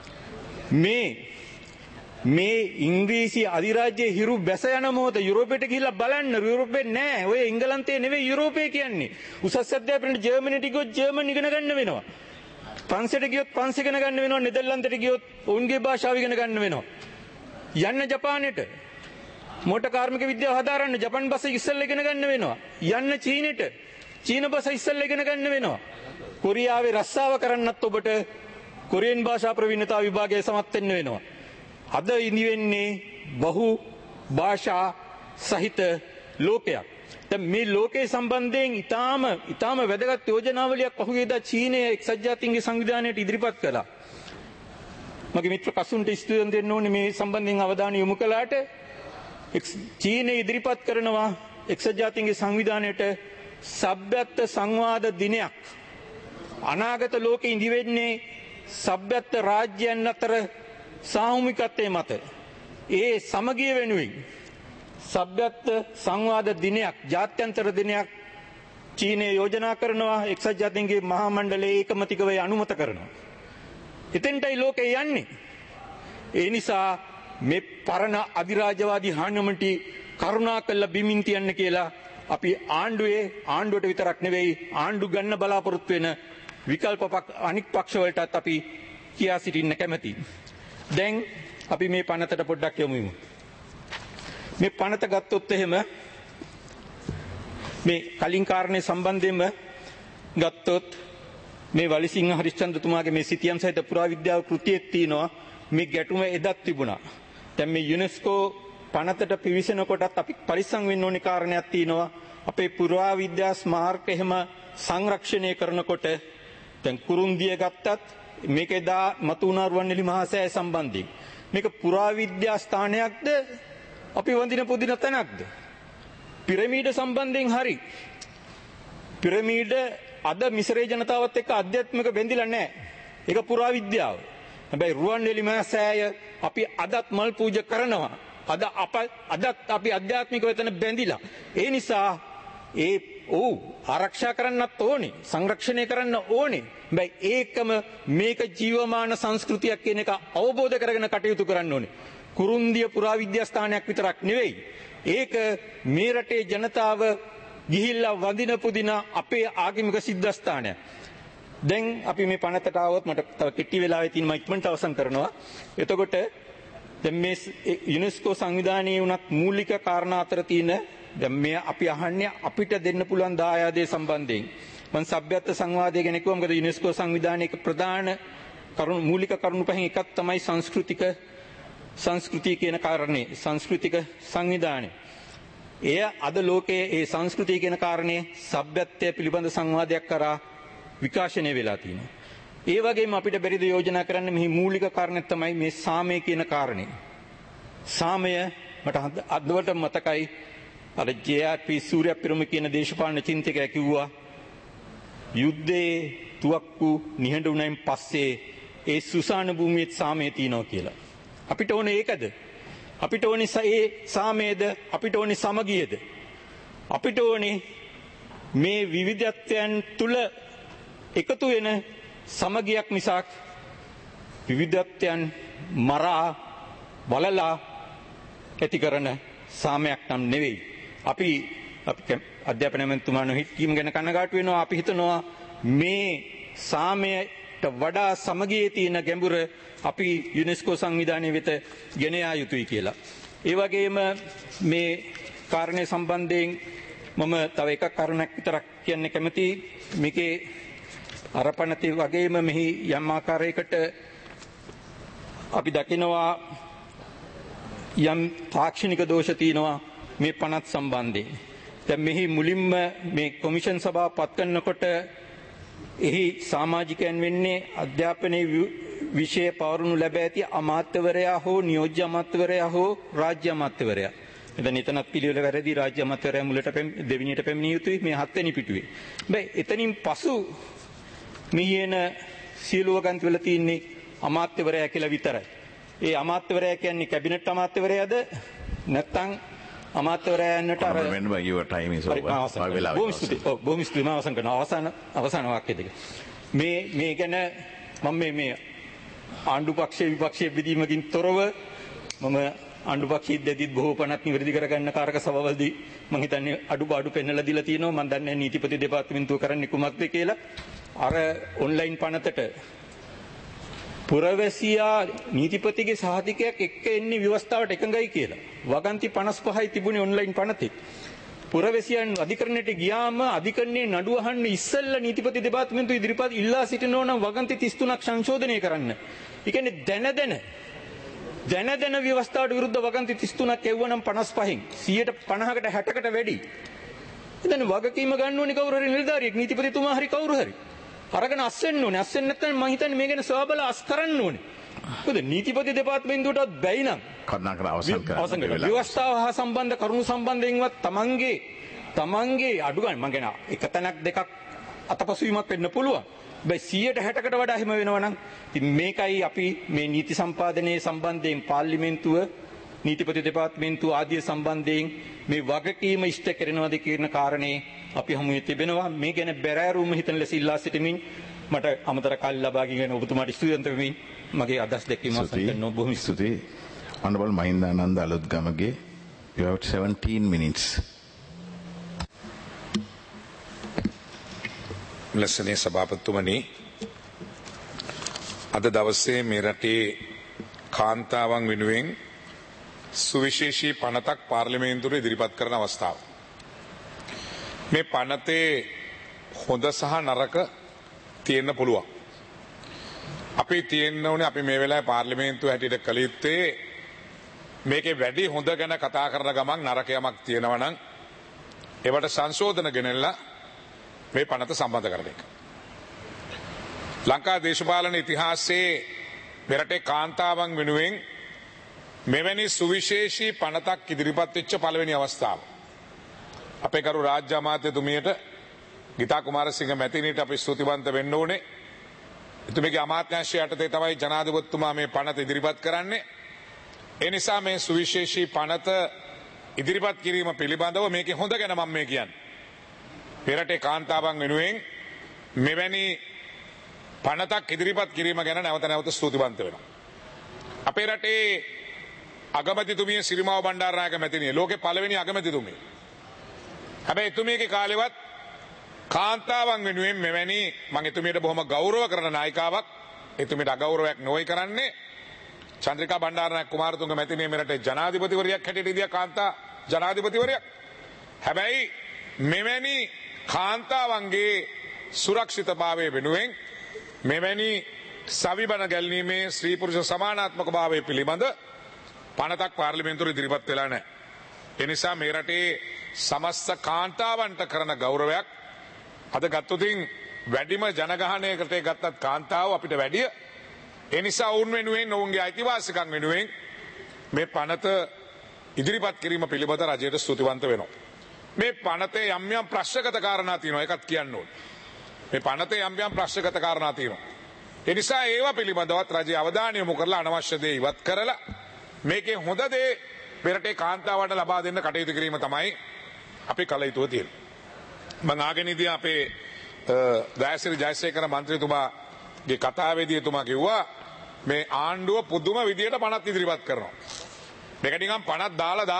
මේ ඉංග්‍රීසි අධිරාජ්‍යයේ හිරු බැස යන මොහොත යුරෝපයට ගිහිල්ලා බලන්න. යුරෝපේ නෑ. ඔය එංගලන්තේ නෙවෙයි යුරෝපේ කියන්නේ. උසස් අධ්‍යාපනයේ ජර්මනියට ගියොත් ජර්මන් ඉගෙන ගන්න වෙනවා. ප්‍රංශයට ගියොත් ප්‍රංශ ඉගෙන ගන්න වෙනවා. නෙදර්ලන්තයට ගියොත් ඔවුන්ගේ භාෂාව ඉගෙන ගන්න වෙනවා. යන්න ජපානයට මෝටර් කාර්මික විද්‍යාව හදාරන්න ජපන් භාෂ ඉස්සෙල්ලා ඉගෙන ගන්න වෙනවා. යන්න චීනෙට චීන භාෂ ඉස්සෙල්ලා ඉගෙන ගන්න වෙනවා. කොරියාවේ රස්සාව කරන්නත් ඔබට කොරියන් භාෂා ප්‍රවීණතා විභාගයේ සමත් වෙන්න වෙනවා. අද ඉඳිවෙන්නේ බහු භාෂා සහිත ලෝකයක්. දැන් මේ ලෝකයේ සම්බන්ධයෙන් ඊටාම වැදගත් යෝජනාවලියක් පහුගියදා චීනයේ එක්සත් ජාතීන්ගේ සංවිධානයට ඉදිරිපත් කළා. මගේ මිත්‍ර කසුන්ට ස්තුතිවන්ත දෙන්න ඕනේ මේ සම්බන්ධයෙන් අවධානය යොමු කළාට. චීනයේ ඉදිරිපත් කරනවා එක්සත් ජාතීන්ගේ සංවිධානයට සભ્યත්ව සංවාද දිනයක්. අනාගත ලෝකෙ ඉඳිවෙන්නේ සભ્યත්ව රාජ්‍යයන් අතර සාමූහිකත්වයේ මත ඒ සමගිය වෙනුවෙන් සભ્યත්ව සංවාද දිනයක්, ජාත්‍යන්තර දිනයක් චීනය යෝජනා කරනවා. එක්සත් ජාතීන්ගේ මහා මණ්ඩලයේ ඒකමතිකව අනුමත කරනවා. එතෙන්ටයි ලෝකේ යන්නේ. ඒ නිසා මේ පරණ අධිරාජ්‍යවාදී හානමටි කරුණාකරලා බිමින් තියන්න කියලා අපි ආණ්ඩුවට විතරක් නෙවෙයි ආණ්ඩු ගන්න බලාපොරොත්තු වෙන විකල්ප අනික් පක්ෂ වලටත් අපි කියා සිටින්න කැමැතියි. දැන් අපි මේ පනතට පොඩ්ඩක් යමු. මේ පනත ගත්තොත් එහෙම මේ කලින් කාරණේ සම්බන්ධයෙන්ම ගත්තොත් මේ වලිසිංහ හරිශ්චන්ද්‍රතුමාගේ මේ සිතියම් සහිත පුරාවිද්‍යාව කෘතියේ තියෙනවා මේ ගැටුම එදත් තිබුණා. දැන් මේ යුනෙස්කෝ පනතට පිවිසෙන කොටත් අපි පරිස්සම් වෙන්න ඕනේ කාරණයක් තියෙනවා. අපේ පුරාවිද්‍යා ස්මාරක එහෙම සංරක්ෂණය කරනකොට දැන් කුරුන්දිය ගත්තත් මේක එදා මතුවුණා රුවන්වැලි මහා සෑය සම්බන්ධයෙන්. මේක පුරාවිද්‍යා ස්ථානයක්ද අපි වඳින පුදින තැනක්ද? පිරමීඩ සම්බන්ධයෙන් හරි. පිරමීඩ අද මිසරේ ජනතාවත් එක්ක අධ්‍යාත්මික බැඳිලා නැහැ. ඒක පුරාවිද්‍යාව. හැබැයි රුවන්වැලි මහා සෑය අපි අදත් මල් පූජා කරනවා. අදත් අපි අධ්‍යාත්මිකව එතන බැඳිලා. ඒ නිසා ආරක්ෂා කරන්නත් ඕනේ, සංරක්ෂණය කරන්න ඕනේ. හැබැයි ඒකම මේක ජීවමාන සංස්කෘතියක් කියන එක අවබෝධ කරගෙන කටයුතු කරන්න ඕනේ. කුරුන්දිය පුරාවිද්‍යා ස්ථානයක් විතරක් නෙවෙයි. ඒක මේ රටේ ජනතාව ගිහිල්ලා වඳින පුදින අපේ ආගමික සිද්ධාස්ථානය. දැන් අපි මේ පනතට ආවොත් මට තව කෙටි වෙලාවේ තියෙන මම ඉක්මනට අවසන් කරනවා. එතකොට දැන් මේ යුනෙස්කෝ සංවිධානයේ උනත් මූලික කාරණා අතර තියෙන දැන් මේ අපි අහන්නේ අපිට දෙන්න පුළුවන් දායාදේ සම්බන්ධයෙන්. මම සભ્યත්ව සංවාදය ගැන කිව්වා. මොකද යුනෙස්කෝ සංවිධානයේ ප්‍රධාන කරුණු මූලික කරුණු පහෙන් එකක් තමයි සංස්කෘතිය කියන කාරණේ. සංස්කෘතික සංවිධානය. එය අද ලෝකයේ ඒ සංස්කෘතිය කියන කාරණේ සભ્યත්වය පිළිබඳ සංවාදයක් කරා විකාශනය වෙලා තියෙනවා. ඒ වගේම අපිට බැරිද යෝජනා කරන්න මෙහි මූලික කාරණේ තමයි මේ සාමය කියන කාරණේ. සාමය මට අදවට මතකයි අර ජේ.ආර්.පී. සූර්යපිරම කියන දේශපාලන චින්තකයා කිව්වා යුද්ධයේ තුවක්කු නිහඬ වුණයින් පස්සේ ඒ සුසාන භූමියේ සාමය තියෙනවා කියලා. අපිට ඕනේ ඒකද? අපිට ඕනේ ඒ සාමයේද? අපිට ඕනේ සමගියද? අපිට ඕනේ මේ විවිධත්වයන් තුල එකතු වෙන සමගියක් මිසක් විවිධත්වයන් මරා බලලා ඇති කරන සාමයක් නම් නෙවෙයි. අපි අධ්‍යාපන මන්ත්‍රීතුමාණන් හිටීම් ගැන කනගාටු වෙනවා. අපි හිතනවා මේ සාමයට වඩා සමගියේ තියෙන ගැඹුර අපි යුනෙස්කෝ සංවිධානය වෙත ගෙන යා යුතුයි කියලා. ඒ වගේම මේ කාරණේ සම්බන්ධයෙන් මම තව එකක් කාරණයක් විතරක් කියන්න කැමතියි. මේකේ අරපණති වගේම මෙහි යම් ආකාරයකට අපි දකිනවා යම් තාක්ෂණික දෝෂ තියෙනවා මේ පනත් සම්බන්ධයෙන්. දැන් මෙහි මුලින්ම මේ කොමිෂන් සභාව පත් කරනකොට එහි සමාජිකයන් වෙන්නේ අධ්‍යාපනයේ විෂය පවරනු ලැබ ඇති අමාත්‍යවරයා හෝ නියෝජ්‍ය අමාත්‍යවරයා හෝ රාජ්‍ය අමාත්‍යවරයා. එතන එතනත් පිළිවෙල වැරදි. රාජ්‍ය අමාත්‍යවරයා මුලට දෙවෙනියට පැමිණිය යුතුයි මේ 7 වෙනි පිටුවේ. හැබැයි එතනින් පසු මෙහින සියලු වගන්තිවල තියෙන්නේ අමාත්‍යවරයා කියලා විතරයි. ඒ අමාත්‍යවරයා කියන්නේ කැබිනට් අමාත්‍යවරයාද නැත්නම් අමාත්‍යවරයා යන්නට අර remember your time is over. බොහොම ස්තුතියි. අවසන් කරන අවසාන වාක්‍ය දෙක. මේ ගැන මම මේ ආණ්ඩු පක්ෂයේ විපක්ෂයේ බෙදීමකින් තොරව මම ආණ්ඩු පක්ෂයේ දෙදිත් බොහෝ පණක් නිවැරදි කරගන්න කාරක සභාවලදී මම හිතන්නේ අඩුපාඩු පෙන්නලා දීලා තියෙනවා. මම දන්නේ නීතිපති දෙපාර්තමේන්තුව කරන්නේ කුමක්ද කියලා. අර ඔන්ලයින් පනතට පුරවැසියා නීතිපතිගේ සහතිකයක් එක්ක එන්නේ ව්‍යවස්ථාවට එකඟයි කියලා. වගන්ති 55යි තිබුණේ ඔන්ලයින් පනතේ. පුරවැසියන් අධිකරණයට ගියාම අධිකරණයේ නඩුව අහන්න ඉස්සෙල්ලා නීතිපති දෙපාර්තමේන්තුව ඉදිරිපත් ඉල්ලා සිටිනවා නම් වගන්ති 33ක් සංශෝධනය කරන්න. ඒ කියන්නේ දැන ව්‍යවස්ථාවට විරුද්ධ වගන්ති 33ක් එවුවනම් 55න් 50%කට 60කට වැඩි. එතන වගකීම ගන්න ඕනේ කවුරු හරි නිලධාරියෙක් නීතිපතිතුමා හරි කවුරු හරි. අරගෙන අස්සෙන්න ඕනේ. අස්සෙන් නැත්නම් මම හිතන්නේ මේ ගැන සවාබල අස් කරන්න ඕනේ. මොකද නීතිපති දෙපාර්තමේන්තුවටත් බැයි නම් කරුණාකර අවසන් කරන්න. ව්‍යවස්ථාව හා සම්බන්ධ කරුණු සම්බන්ධයෙන්වත් තමන්ගේ අඩු ගන්න මම කියන එක තැනක් දෙකක් අතපසුවීමක් වෙන්න පුළුවන්. හැබැයි 160කට වඩා එහෙම වෙනවා නම් ඉතින් මේකයි අපි මේ නීති සම්පාදනයේ සම්බන්ධයෙන් පාර්ලිමේන්තුව නීතිපති දෙපාර්තමේන්තුව ආදී සම්බන්ධයෙන් මේ වගකීම ඉෂ්ට කරනවාද කියන කාරණේ අපි හමුවේ තිබෙනවා. මේ ගැන බැරෑරුම හිතන ලෙස ඉල්ලා සිටිමින් මට අමතර කාලය ලබා ගැනීම ඔබතුමාට ස්තුතිවන්ත වෙමින් මගේ අදහස් දැක්වීම අවසන් කරනවා. බොහොම ස්තුතියි. Honorable Mahindananda Alutgamage, you have 17 minutes. ලස්සනේ සභාපතිතුමනි, අද දවසේ මේ රටේ කාන්තාවන් වෙනුවෙන් සුවිශේෂී පනතක් පාර්ලිමේන්තුවේ ඉදිරිපත් කරන අවස්ථාව. මේ පනතේ හොඳ සහ නරක තියෙන්න පුළුවන්. අපි තියෙන්න ඕනේ අපි මේ වෙලාවේ පාර්ලිමේන්තුව හැටියට කළ යුත්තේ මේකේ වැඩි හොඳ ගැන කතා කරන ගමන් නරක යමක් තියෙනවා නම් ඒවට සංශෝධන ගෙනල්ලා මේ පනත සම්බන්ධ කරන එක. ලංකා දේශපාලන ඉතිහාසයේ මෙරටේ කාන්තාවන් වෙනුවෙන් මෙවැනි සුවිශේෂී පනතක් ඉදිරිපත් වෙච්ච පළවෙනි අවස්ථාව. අපේ කරු රාජ්‍ය අමාත්‍යතුමියට ගීතා කුමාරසිංහ මැතිණියට අපි ස්තුතිවන්ත වෙන්න ඕනේ. එතුමියගේ අමාත්‍යාංශය යටතේ තමයි ජනාධිපතිතුමා මේ පනත ඉදිරිපත් කරන්නේ. ඒ නිසා මේ සුවිශේෂී පනත ඉදිරිපත් කිරීම පිළිබඳව මේකේ හොඳ ගැන මම මේ කියන්නේ. මෙරටේ කාන්තාවන් වෙනුවෙන් මෙවැනි පනතක් ඉදිරිපත් කිරීම ගැන නැවත නැවත ස්තුතිවන්ත වෙනවා. අපේ රටේ අගමැතිතුමිය සිරිමාව බණ්ඩාරනායක මැතිණිය ලෝකේ පළවෙනි අගමැතිතුමිය. හැබැයි එතුමියගේ කාලෙවත් කාන්තාවන් වෙනුවෙන් මෙවැනි මම එතුමියට බොහොම ගෞරව කරන නායිකාවක් එතුමියට අගෞරවයක් නොවේ කරන්නේ චන්ද්‍රිකා බණ්ඩාරනායක කුමාරතුංග මැතිණිය මෙරට ජනාධිපතිවරියක් හැටියට ඉදියා කාන්තා ජනාධිපතිවරියක්. හැබැයි මෙවැනි කාන්තාවන්ගේ සුරක්ෂිතභාවය වෙනුවෙන් මෙවැනි සවිබන ගැල්වීමේ ස්ත්‍රී පුරුෂ සමානාත්මක භාවය පිළිබඳ පනතක් පාර්ලිමේන්තුවේ ඉදිරිපත් වෙලා නැහැ. ඒ නිසා මේ රටේ සමස්ත කාන්තාවන්ට කරන ගෞරවයක් අද ගත්තොතින් වැඩිම ජනගහනයකට ගත්තත් කාන්තාව අපිට වැඩිය. ඒ නිසා ඔවුන් වෙනුවෙන් ඔවුන්ගේ අයිතිවාසිකම් වෙනුවෙන් මේ පනත ඉදිරිපත් කිරීම පිළිබඳ රජයට ස්තුතිවන්ත වෙනවා. මේ පනතේ යම් යම් ප්‍රශ්නගත කාරණා තියෙනවා ඒකත් කියන්න ඕනේ. මේ පනතේ යම් යම් ප්‍රශ්නගත කාරණා තියෙනවා. ඒ නිසා ඒවා පිළිබඳවත් රජය අවධානය යොමු කරලා අනවශ්‍ය දේ ඉවත් කරලා මේකේ හොඳ දේ මෙරටේ කාන්තාවට ලබා දෙන්න කටයුතු කිරීම තමයි අපි කල යුතුව තියෙන්නේ. මම ආගෙන ඉදී අපේ දයාසිරි ජයසේකර මන්ත්‍රීතුමාගේ කතාවේදී එතුමා කිව්වා මේ ආණ්ඩුව පුදුම විදියට පනත් ඉදිරිපත් කරනවා. මේක නිකන් පනත්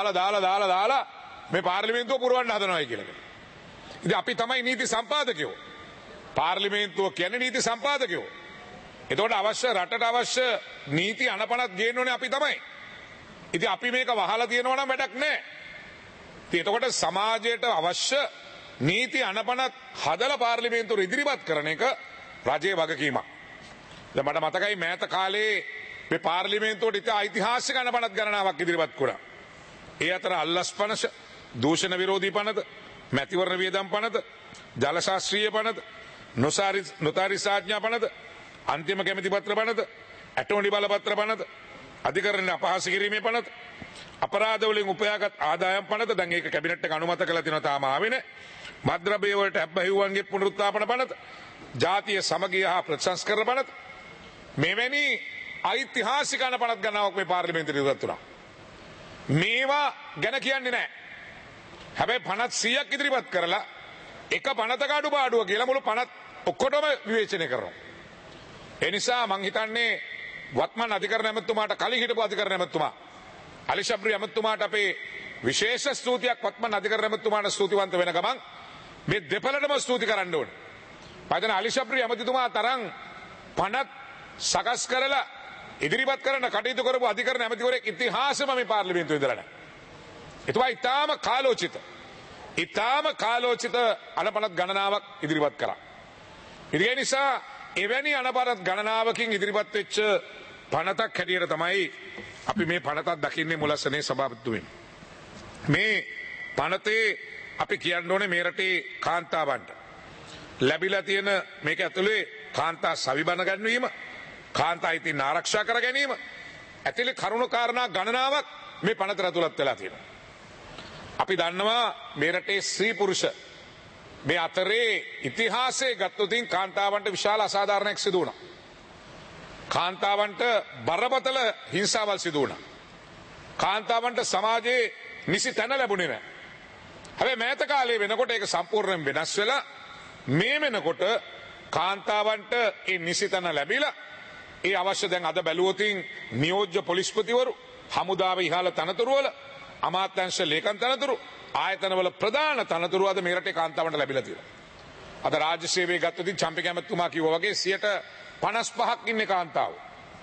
දාලා මේ පාර්ලිමේන්තුව පුරවන්න හදනවායි කියලා. ඉතින් අපි තමයි නීති සම්පාදකයෝ. පාර්ලිමේන්තුව කියන්නේ නීති සම්පාදකයෝ. එතකොට අවශ්‍ය රටට අවශ්‍ය නීති අනපනත් ගේන්න ඕනේ අපි තමයි. ඉතින් අපි මේක වහලා තියෙනවා නම් වැඩක් නැහැ. ඉතින් එතකොට සමාජයට අවශ්‍ය නීති අනපනත් හදලා පාර්ලිමේන්තුව ඉදිරිපත් කරන එක රජයේ වගකීමක්. දැන් මට මතකයි මෑත කාලේ මේ පාර්ලිමේන්තුවට ඉතින් ඓතිහාසික අනපනත් ගණනාවක් ඉදිරිපත් කළා. ඒ අතර අල්ලස් පනස, දූෂණ විරෝධී පනත, මැතිවරණ වියදම් පනත, ජල ශාස්ත්‍රීය පනත, නොතාරිස් ආඥා පනත, අන්තිම කැමැති පත්‍ර පනත, ඇටෝනි බලපත්‍ර පනත, අධිකරණ අපහාස කිරීමේ පනත, අපරාධ වලින් උපයාගත් ආදායම් පනත දැන් ඒක කැබිනට් එක අනුමත කළා තියෙනවා තාම ආවේ නැහැ. මද්ද්‍රව්‍ය වලට හැබ්බැහිවන්ගේ පුනරුත්ථාපන පනත, ජාතිය සමගිය හා ප්‍රතිසංස්කරණ පනත මෙවැනි ඓතිහාසික අනපනත් ගණනාවක් මේ පාර්ලිමේන්තුවේ ඉදිරිපත් වුණා. මේවා ගැන කියන්නේ නැහැ. හැබැයි පනත් 100ක් ඉදිරිපත් කරලා එක පනතක අඩුපාඩුව කියලා මුළු පනත් ඔක්කොටම විවේචනය කරනවා. ඒ නිසා මං හිතන්නේ වත්මන් අධිකරණ ඇමතුමාට කලින් හිටපු අධිකරණ ඇමතුමා අලි ශබ්රි ඇමතුමාට අපේ විශේෂ ස්තුතියක් වත්මන් අධිකරණ ඇමතුමාට ස්තුතිවන්ත වෙන ගමන් මේ දෙපළටම ස්තුති කරන්න ඕනේ. පදන අලි ශබ්රි ඇමතුමා තරම් පනත් සකස් කරලා ඉදිරිපත් කරන කටයුතු කරපු අධිකරණ ඇමතිවරයෙක් ඉතිහාසෙම මේ පාර්ලිමේන්තුවේ ඉඳලා නැහැ. එතුමා ඊටාම කාලෝචිත අනපනත් ගණනාවක් ඉදිරිපත් කරා. ඒ නිසා එවැනි අනපනත් ගණනාවකින් ඉදිරිපත් වෙච්ච පනතක් හැටියට තමයි අපි මේ පනතක් දකින්නේ මුලසනේ සභාපතිතුමින්. මේ පනතේ අපි කියන්න ඕනේ මේ රටේ කාන්තාවන්ට ලැබිලා තියෙන මේක ඇතුලේ කාන්තා සවිබන ගැන්වීම, කාන්තා අයිතීන් ආරක්ෂා කර ගැනීම ඇතුලේ කරුණු කාරණා ගණනාවක් මේ පනතට ඇතුළත් වෙලා තියෙනවා. අපි දන්නවා මේ රටේ ස්ත්‍රී පුරුෂ මේ අතරේ ඉතිහාසයේ ගත්තොතින් කාන්තාවන්ට විශාල අසාධාරණයක් සිදු වුණා. කාන්තාවන්ට බරපතල හිංසාවල් සිදු වුණා. කාන්තාවන්ට සමාජයේ නිසි තැන ලැබුණේ නැහැ. හැබැයි මෑත කාලේ වෙනකොට ඒක සම්පූර්ණයෙන් වෙනස් වෙලා මේ වෙනකොට කාන්තාවන්ට ඒ නිසි තැන ලැබිලා ඒ අවශ්‍ය දැන් අද බැලුවොතින් නියෝජ්‍ය පොලිස්පතිවරු, හමුදාවේ ඉහළ තනතුරු වල අමාත්‍යාංශ ලේකම් තනතුරු, ආයතනවල ප්‍රධාන තනතුරු අද මේ රටේ කාන්තාවන්ට ලැබිලා තියෙනවා. අද රාජ්‍ය සේවයේ ගත්තොත් චම්පි කැමැතුමා කිව්වා වගේ 55%ක් ඉන්නේ කාන්තාවෝ.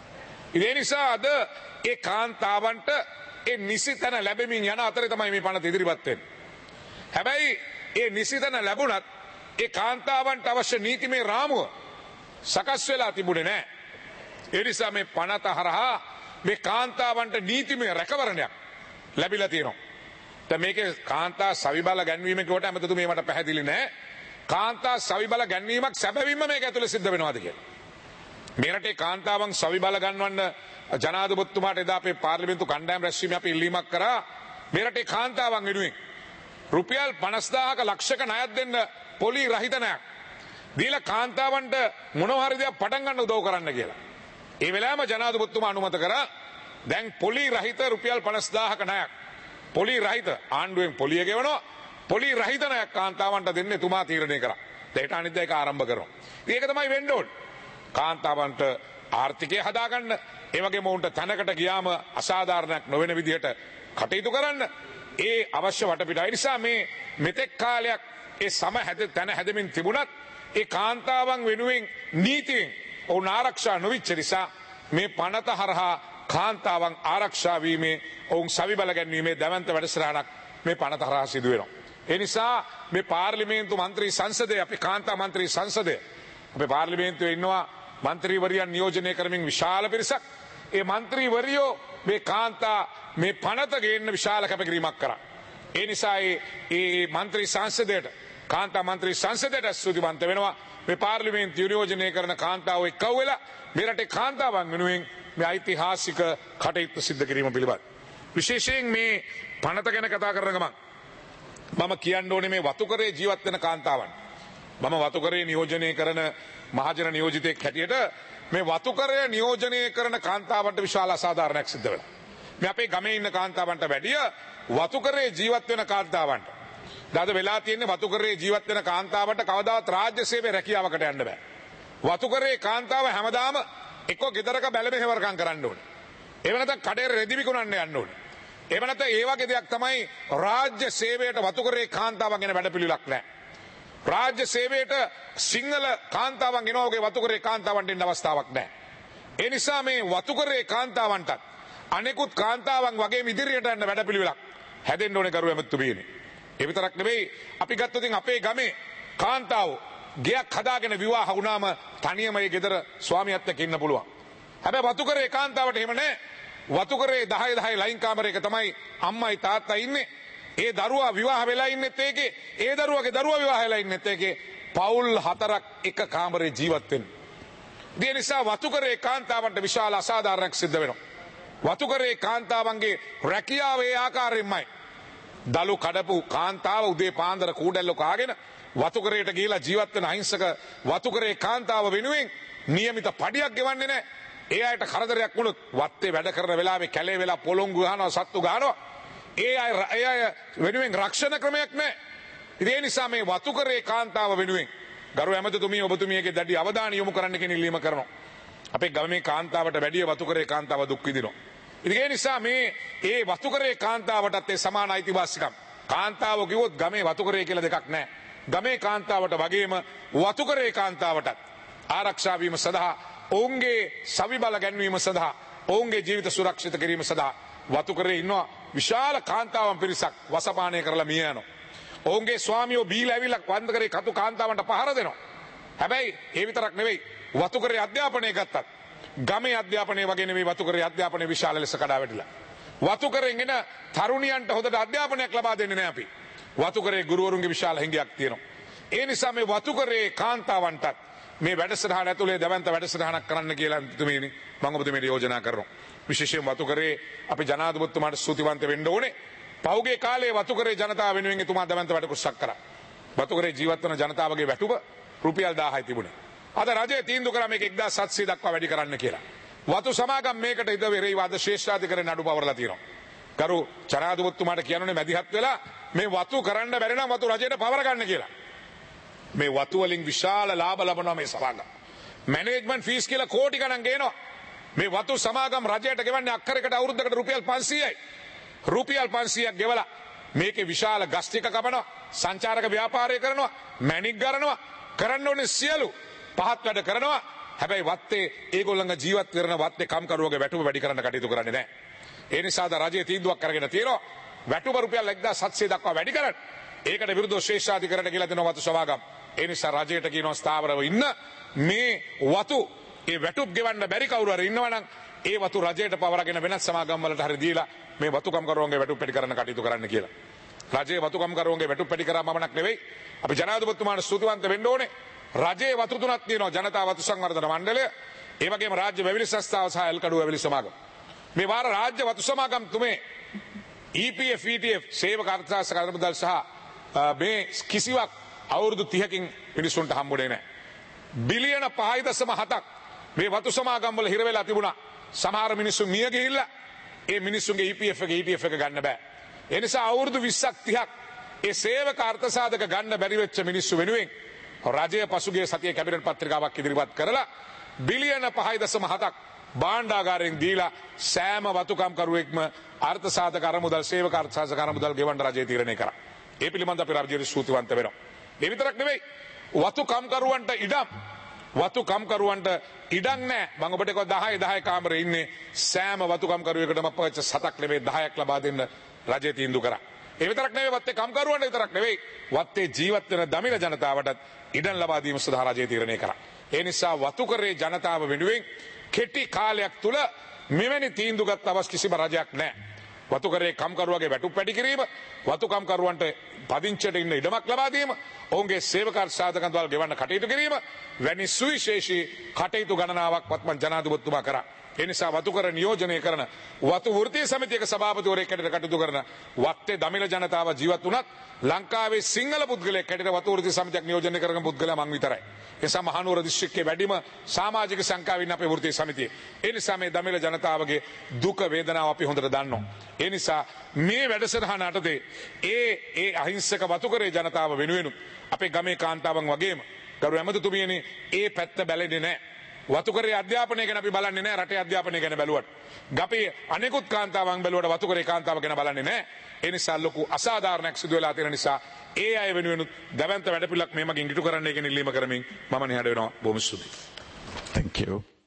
ඒ නිසා අද ඒ කාන්තාවන්ට ඒ නිසි තැන ලැබෙමින් යන අතරේ තමයි මේ පනත ඉදිරිපත් වෙන්නේ. හැබැයි ඒ නිසි තැන ලැබුණත් ඒ කාන්තාවන්ට අවශ්‍ය නීතිමය රාමුව සකස් වෙලා තිබුණේ නැහැ. ඒ නිසා මේ පනත හරහා මේ කාන්තාවන්ට නීතිමය රැකවරණයක් ලැබිලා තියෙනවා. දැන් මේකේ කාන්තා සවිබල ගැන්වීම කොට අමතතුමේ මට පැහැදිලි නැහැ. කාන්තා සවිබල ගැන්වීමක් සැබවින්ම මේක ඇතුලේ සිද්ධ වෙනවද කියලා. මේ රටේ කාන්තාවන් සවිබල ගන්වන්න ජනාධිපතිතුමාට එදා අපේ පාර්ලිමේන්තු කණ්ඩායම් රැස්වීමේ අපි ඉල්ලීමක් කරා. මේ රටේ කාන්තාවන් වෙනුවෙන් රුපියල් 50000ක ලක්ෂක ණයක් දෙන්න පොලි රහිත ණයක් දීලා කාන්තාවන්ට මොනවා හරි දෙයක් පටන් ගන්න උදව් කරන්න කියලා. ඒ වෙලාවෙම ජනාධිපතිතුමා අනුමත කරා දැන් පොලි රහිත රුපියල් 50000ක ණයක් පොලි රහිත ආණ්ඩුවෙන් පොලිය ගෙවනවා පොලි රහිත ණයක් කාන්තාවන්ට දෙන්න එතුමා තීරණය කරා. දැන් ඊට අනිත් එක ආරම්භ කරනවා. මේක තමයි වෙන්න ඕනේ. කාන්තාවන්ට ආර්ථිකය හදාගන්න, ඒ වගේම උන්ට තැනකට ගියාම අසාධාරණයක් නොවන විදිහට කටයුතු කරන්න ඒ අවශ්‍ය වටපිටාව නිසා මේ මෙතෙක් කාලයක් ඒ සම තැන හැදමින් තිබුණත් ඒ කාන්තාවන් වෙනුවෙන් නීතියෙන් ඔවුන් ආරක්ෂා නොවිච්ච නිසා මේ පනත හරහා කාන්තාවන් ආරක්ෂා වීමේ ඔවුන් සවිබල ගැන්වීමේ දැවන්ත වැඩසටහනක් මේ පනත හරහා සිදු වෙනවා. ඒ නිසා මේ පාර්ලිමේන්තු මන්ත්‍රී සංසදය අපි කාන්තා මන්ත්‍රී සංසදය අපේ පාර්ලිමේන්තුවේ ඉන්නවා මන්ත්‍රීවරියන් නියෝජනය කරමින් විශාල පිරිසක්. ඒ මන්ත්‍රීවරියෝ මේ කාන්තා මේ පනත ගේන්න විශාල කැපකිරීමක් කරා. ඒ නිසා ඒ මන්ත්‍රී සංසදයට කාන්තා මන්ත්‍රී සංසදයට ස්තුතිවන්ත වෙනවා. මේ පාර්ලිමේන්තු නියෝජනය කරන කාන්තාවෝ එක්කව වෙලා මේ රටේ කාන්තාවන් වෙනුවෙන් මේ ඓතිහාසික කටයුතු සිද්ධ කිරීම පිළිබඳ විශේෂයෙන් මේ පනත ගැන කතා කරන ගමන් මම කියන්න ඕනේ මේ වතුකරේ ජීවත් වෙන කාන්තාවන්. මම වතුකරේ නියෝජනය කරන මහජන නියෝජිතයෙක් හැටියට මේ වතුකරය නියෝජනය කරන කාන්තාවන්ට විශාල අසාධාරණයක් සිද්ධ වෙලා. මේ අපේ ගමේ ඉන්න කාන්තාවන්ට වැඩිය වතුකරේ ජීවත් වෙන කාන්තාවන්ට දාද වෙලා තියෙන්නේ වතුකරේ ජීවත් වෙන කාන්තාවන්ට කවදාවත් රාජ්‍ය සේවයේ රැකියාවකට යන්න බෑ. වතුකරේ කාන්තාව හැමදාම එක්ක ගෙදරක බැල මෙහෙවරකම් කරන්න ඕනේ. එහෙම නැත්නම් කඩේ රෙදි විකුණන්න යන්න ඕනේ. එහෙම නැත්නම් ඒ වගේ දෙයක් තමයි රාජ්‍ය සේවයට වතුකරේ කාන්තාවන් ගැන වැඩපිළිවෙලක් නැහැ. රාජ්‍ය සේවයට සිංහල කාන්තාවන් එනවා වගේ වතුකරේ කාන්තාවන්ට එන්න අවස්ථාවක් නැහැ. ඒ නිසා මේ වතුකරේ කාන්තාවන්ටත් අනෙකුත් කාන්තාවන් වගේම ඉදිරියට යන්න වැඩපිළිවෙලක් හැදෙන්න ඕනේ ගරු ඇමතුමියනි. ඒ විතරක් නෙවෙයි අපි ගත්තොත් අපේ ගමේ කාන්තාවෝ ගයක් හදාගෙන විවාහ වුණාම තනියම ඒ ගෙදර ස්වාමියාත් එක්ක ඉන්න පුළුවන්. හැබැයි වතුකරේ කාන්තාවට එහෙම නැහැ. වතුකරේ 10 ලයින් කාමරයක තමයි අම්මයි තාත්තයි ඉන්නේ. ඒ දරුවා විවාහ වෙලා ඉන්නෙත් ඒකේ, ඒ දරුවගේ දරුවා විවාහ වෙලා ඉන්නෙත් ඒකේ. පවුල් 4ක් එක කාමරේ ජීවත් වෙන්නේ. ඒ නිසා වතුකරේ කාන්තාවන්ට විශාල අසාධාරණයක් සිද්ධ වෙනවා. වතුකරේ කාන්තාවන්ගේ රැකියාවේ ආකාරයෙන්මයි දලු කඩපු කාන්තාව උදේ පාන්දර කූඩැල්ල කාගෙන වතුකරයට ගිහිලා ජීවත් වෙන අහිංසක වතුකරේ කාන්තාව වෙනුවෙන් નિયમિત පඩියක් ගෙවන්නේ නැහැ. ඒ අයට කරදරයක් වුණොත් වත්තේ වැඩ කරන වෙලාවේ කැලේ වෙලා පොළොංගු ගහනවා සත්තු ගහනවා. ඒ අය වෙනුවෙන් රක්ෂණ ක්‍රමයක් නැහැ. ඒ නිසා මේ වතුකරේ කාන්තාව වෙනුවෙන් ගරු ඇමතිතුමිය ඔබතුමියගේ දැඩි අවධානය යොමු කරන්න කියන ඉල්ලීම කරනවා. අපේ ගමේ කාන්තාවට වැඩිය වතුකරේ කාන්තාව දුක් විඳිනවා. ඉතින් ඒ නිසා මේ ඒ වතුකරේ කාන්තාවටත් ඒ සමාන අයිතිවාසිකම් කාන්තාව කිව්වොත් ගමේ වතුකරේ කියලා දෙකක් නැහැ. ගමේ කාන්තාවට වගේම වතුකරේ කාන්තාවටත් ආරක්ෂා වීම සඳහා ඔවුන්ගේ සවිබල ගැන්වීම සඳහා ඔවුන්ගේ ජීවිත සුරක්ෂිත කිරීම සඳහා වතුකරේ ඉන්නවා විශාල කාන්තාවන් පිරිසක් වසපානය කරලා මිය යනවා. ඔවුන්ගේ ස්වාමියෝ බීලා ඇවිල්ලා වන්දකරේ කතු කාන්තාවන්ට පහර දෙනවා. හැබැයි ඒ විතරක් නෙවෙයි වතුකරේ අධ්‍යාපනය ගත්තත් ගමේ අධ්‍යාපනය වගේ නෙවෙයි වතුකරේ අධ්‍යාපනය විශාල ලෙස කඩා වැටිලා. වතුකරෙන් එන තරුණියන්ට හොඳට අධ්‍යාපනයක් ලබා දෙන්නේ නැහැ අපි. වතුකරේ ගුරුවරුන්ගේ විශාල හැඟයක් තියෙනවා. ඒ නිසා මේ වතුකරේ කාන්තාවන්ටත් මේ වැඩසටහන ඇතුලේ දැවන්ත වැඩසටහනක් කරන්න කියලා තුමීනි මම ඔබතුමීට යෝජනා කරනවා. විශේෂයෙන් වතුකරේ අපි ජනාධිපතිතුමාට ස්තුතිවන්ත වෙන්න ඕනේ. පෞගේ කාලේ වතුකරේ ජනතාව වෙනුවෙන් එතුමා දැවන්ත වැඩ කුසක් කරා. වතුකරේ ජීවත් වන ජනතාවගේ වැටුප රුපියල් 1000යි තිබුණේ. අද රජය තීන්දුව කරා මේක 1700 දක්වා වැඩි කරන්න කියලා. වතු සමාගම් මේකට ඉද වෙරෙයි වාද ශ්‍රේෂ්ඨාධිකරණය නඩු පවරලා තියෙනවා. ගරු ජනාධිපතිතුමාට කියනුනේ මැදිහත් වෙලා මේ වතු කරන්න බැරි නම් වතු රජයට පවර ගන්න කියලා. මේ වතු වලින් විශාල ලාභ ලබනවා මේ සමාගම්. මැනේජ්මන්ට් ෆීස් කියලා කෝටි ගණන් ගේනවා. මේ වතු සමාගම් රජයට ගෙවන්නේ අක්කරයකට අවුරුද්දකට රුපියල් 500යි. රුපියල් 500ක් ගෙවලා මේකේ විශාල ගස් ටික කපනවා, සංචාරක ව්‍යාපාරය කරනවා, මැණික් ගරනවා, කරන්න ඕනේ සියලු පහත් වැඩ කරනවා. හැබැයි වත්තේ ඒගොල්ලන්ගේ ජීවත් කරන වත්තේ කම්කරුවගේ වැටුප වැඩි කරන්න කටයුතු කරන්නේ නැහැ. ඒ නිසා ද රජයේ තීන්දුවක් අරගෙන තියෙනවා වැටුප රුපියල් 1700 දක්වා වැඩි කරන්න. ඒකට විරුද්ධව ශ්‍රේෂ්ඨාධිකරණය කියලා දෙනවා වතු සමාගම්. ඒ නිසා රජයට කියනවා ස්ථාවරව ඉන්න මේ වතු ඒ වැටුප් ගෙවන්න බැරි කවුරු හරි ඉන්නවනම් ඒ වතු රජයට පවරගෙන වෙනත් සමාගම් වලට හරි දීලා මේ වතුකම් කරුවන්ගේ වැටුප් පැටි කරන්න කටයුතු කරන්න කියලා. රජයේ වතුකම් කරුවන්ගේ වැටුප් පැටි කරා මමනක් නෙවෙයි. අපි ජනාධිපතිතුමාට ස්තුතිවන්ත වෙන්න ඕනේ. රජයේ වතු තුනක් තියෙනවා. ජනතා වතු සංවර්ධන මණ්ඩලය, ඒ වගේම රාජ්‍ය වැවිලි සංස්ථාව සහ එල්කඩුව වැවිලි සමාගම. මේ වාර රාජ්‍ය වතු සමාගම් තුමේ EPF ETF සේවක අර්ථශාස්ත්‍ර කර්මදල් සහ මේ කිසිවක් අවුරුදු 30කින් මිනිසුන්ට හම්බුනේ නැහැ. බිලියන 5.7ක් මේ වතු සමාගම් වල හිර වෙලා තිබුණා. සමහර මිනිස්සු මිය ගිහිල්ලා ඒ මිනිස්සුන්ගේ EPF එක ETF එක ගන්න බෑ. ඒ නිසා අවුරුදු 20ක් 30ක් ඒ සේවක අර්ථසාධක ගන්න බැරි වෙච්ච මිනිස්සු වෙනුවෙන් රජය පසුගිය සතියේ කැබිනට් පත්‍රිකාවක් ඉදිරිපත් කරලා බිලියන 5.7ක් භාණ්ඩාගාරයෙන් දීලා සෑම වතුකම් කරුවෙක්ම අර්ථසාධක අරමුදල් සේවක අර්ථසාධක අරමුදල් ගෙවන්න රජය තීරණය කරා. ඒ පිළිබඳ අපි රජයට ස්තුතිවන්ත වෙනවා. ඒ විතරක් නෙවෙයි වතු කම්කරුවන්ට ඉඩම් වතු කම්කරුවන්ට ඉඩක් නැහැ. මම ඔබට කිව්වා 10 කාමරේ ඉන්නේ සෑම වතු කම්කරුවෙකුටම පච්ච 7ක් නෙවෙයි 10ක් ලබා දෙන්න රජය තීන්දුව කරා. ඒ විතරක් නෙවෙයි වත්තේ කම්කරුවන්ට විතරක් නෙවෙයි වත්තේ ජීවත් වෙන දමිළ ජනතාවටත් ඉඩම් ලබා දීම සඳහා රජය තීරණය කරා. ඒ නිසා වතුකරේ ජනතාව වෙනුවෙන් කෙටි කාලයක් තුල මෙවැනි තීන්දුව ගත් අවස් කිසිම රජයක් නැහැ. වතුකරේ කම්කරුවගේ වැටුප් වැඩි කිරීම, වතු කම්කරුවන්ට පදිංචියට ඉන්න ඉඩමක් ලබා දීම, ඔවුන්ගේ සේවක සාධකන් වල ගෙවන්න කටයුතු කිරීම වැනි සුවිශේෂී කටයුතු ගණනාවක් වත්මන් ජනාධිපතිතුමා කරා. ඒ නිසා වතුකර නියෝජනය කරන වතු වෘත්තීය සමිතියක සභාපතිවරයෙක් හැටියට කටයුතු කරන වත්තේ දමිළ ජනතාව ජීවත් වුණත් ලංකාවේ සිංහල පුද්ගලයෙක් හැටියට වතු වෘත්තීය සමිතියක් නියෝජනය කරන පුද්ගලයා මං විතරයි. ඒ නිසා මහනුවර දිස්ත්‍රික්කයේ වැඩිම සමාජික සංඛ්‍යාව ඉන්න අපේ වෘත්තීය සමිතිය. ඒ නිසා මේ දමිළ ජනතාවගේ දුක වේදනාව අපි හොඳට දන්නවා. ඒ නිසා මේ වැඩසටහන යටතේ ඒ අහිංසක වතුකරේ ජනතාව වෙනුවෙන් අපේ ගමේ කාන්තාවන් වගේම ගරු ඇමතිතුමියනි ඒ පැත්ත බැලෙන්නේ නැහැ. වතුකරේ අධ්‍යාපනය ගැන අපි බලන්නේ නැහැ. රටේ අධ්‍යාපනය ගැන බැලුවට ගපේ අනෙකුත් කාන්තාවන් බැලුවට වතුකරේ කාන්තාව ගැන බලන්නේ නැහැ. ඒ නිසා ලොකු අසාධාරණයක් සිදු වෙලා තියෙන නිසා ඒ අය වෙනුවෙන් දැවැන්ත වැඩපිළිවෙලක් මේ මගින් ඉටු කරන්නයි කියන ඉල්ලීම කරමින් මම නිහඬ වෙනවා. බොහොම ස්තුතියි. Thank you.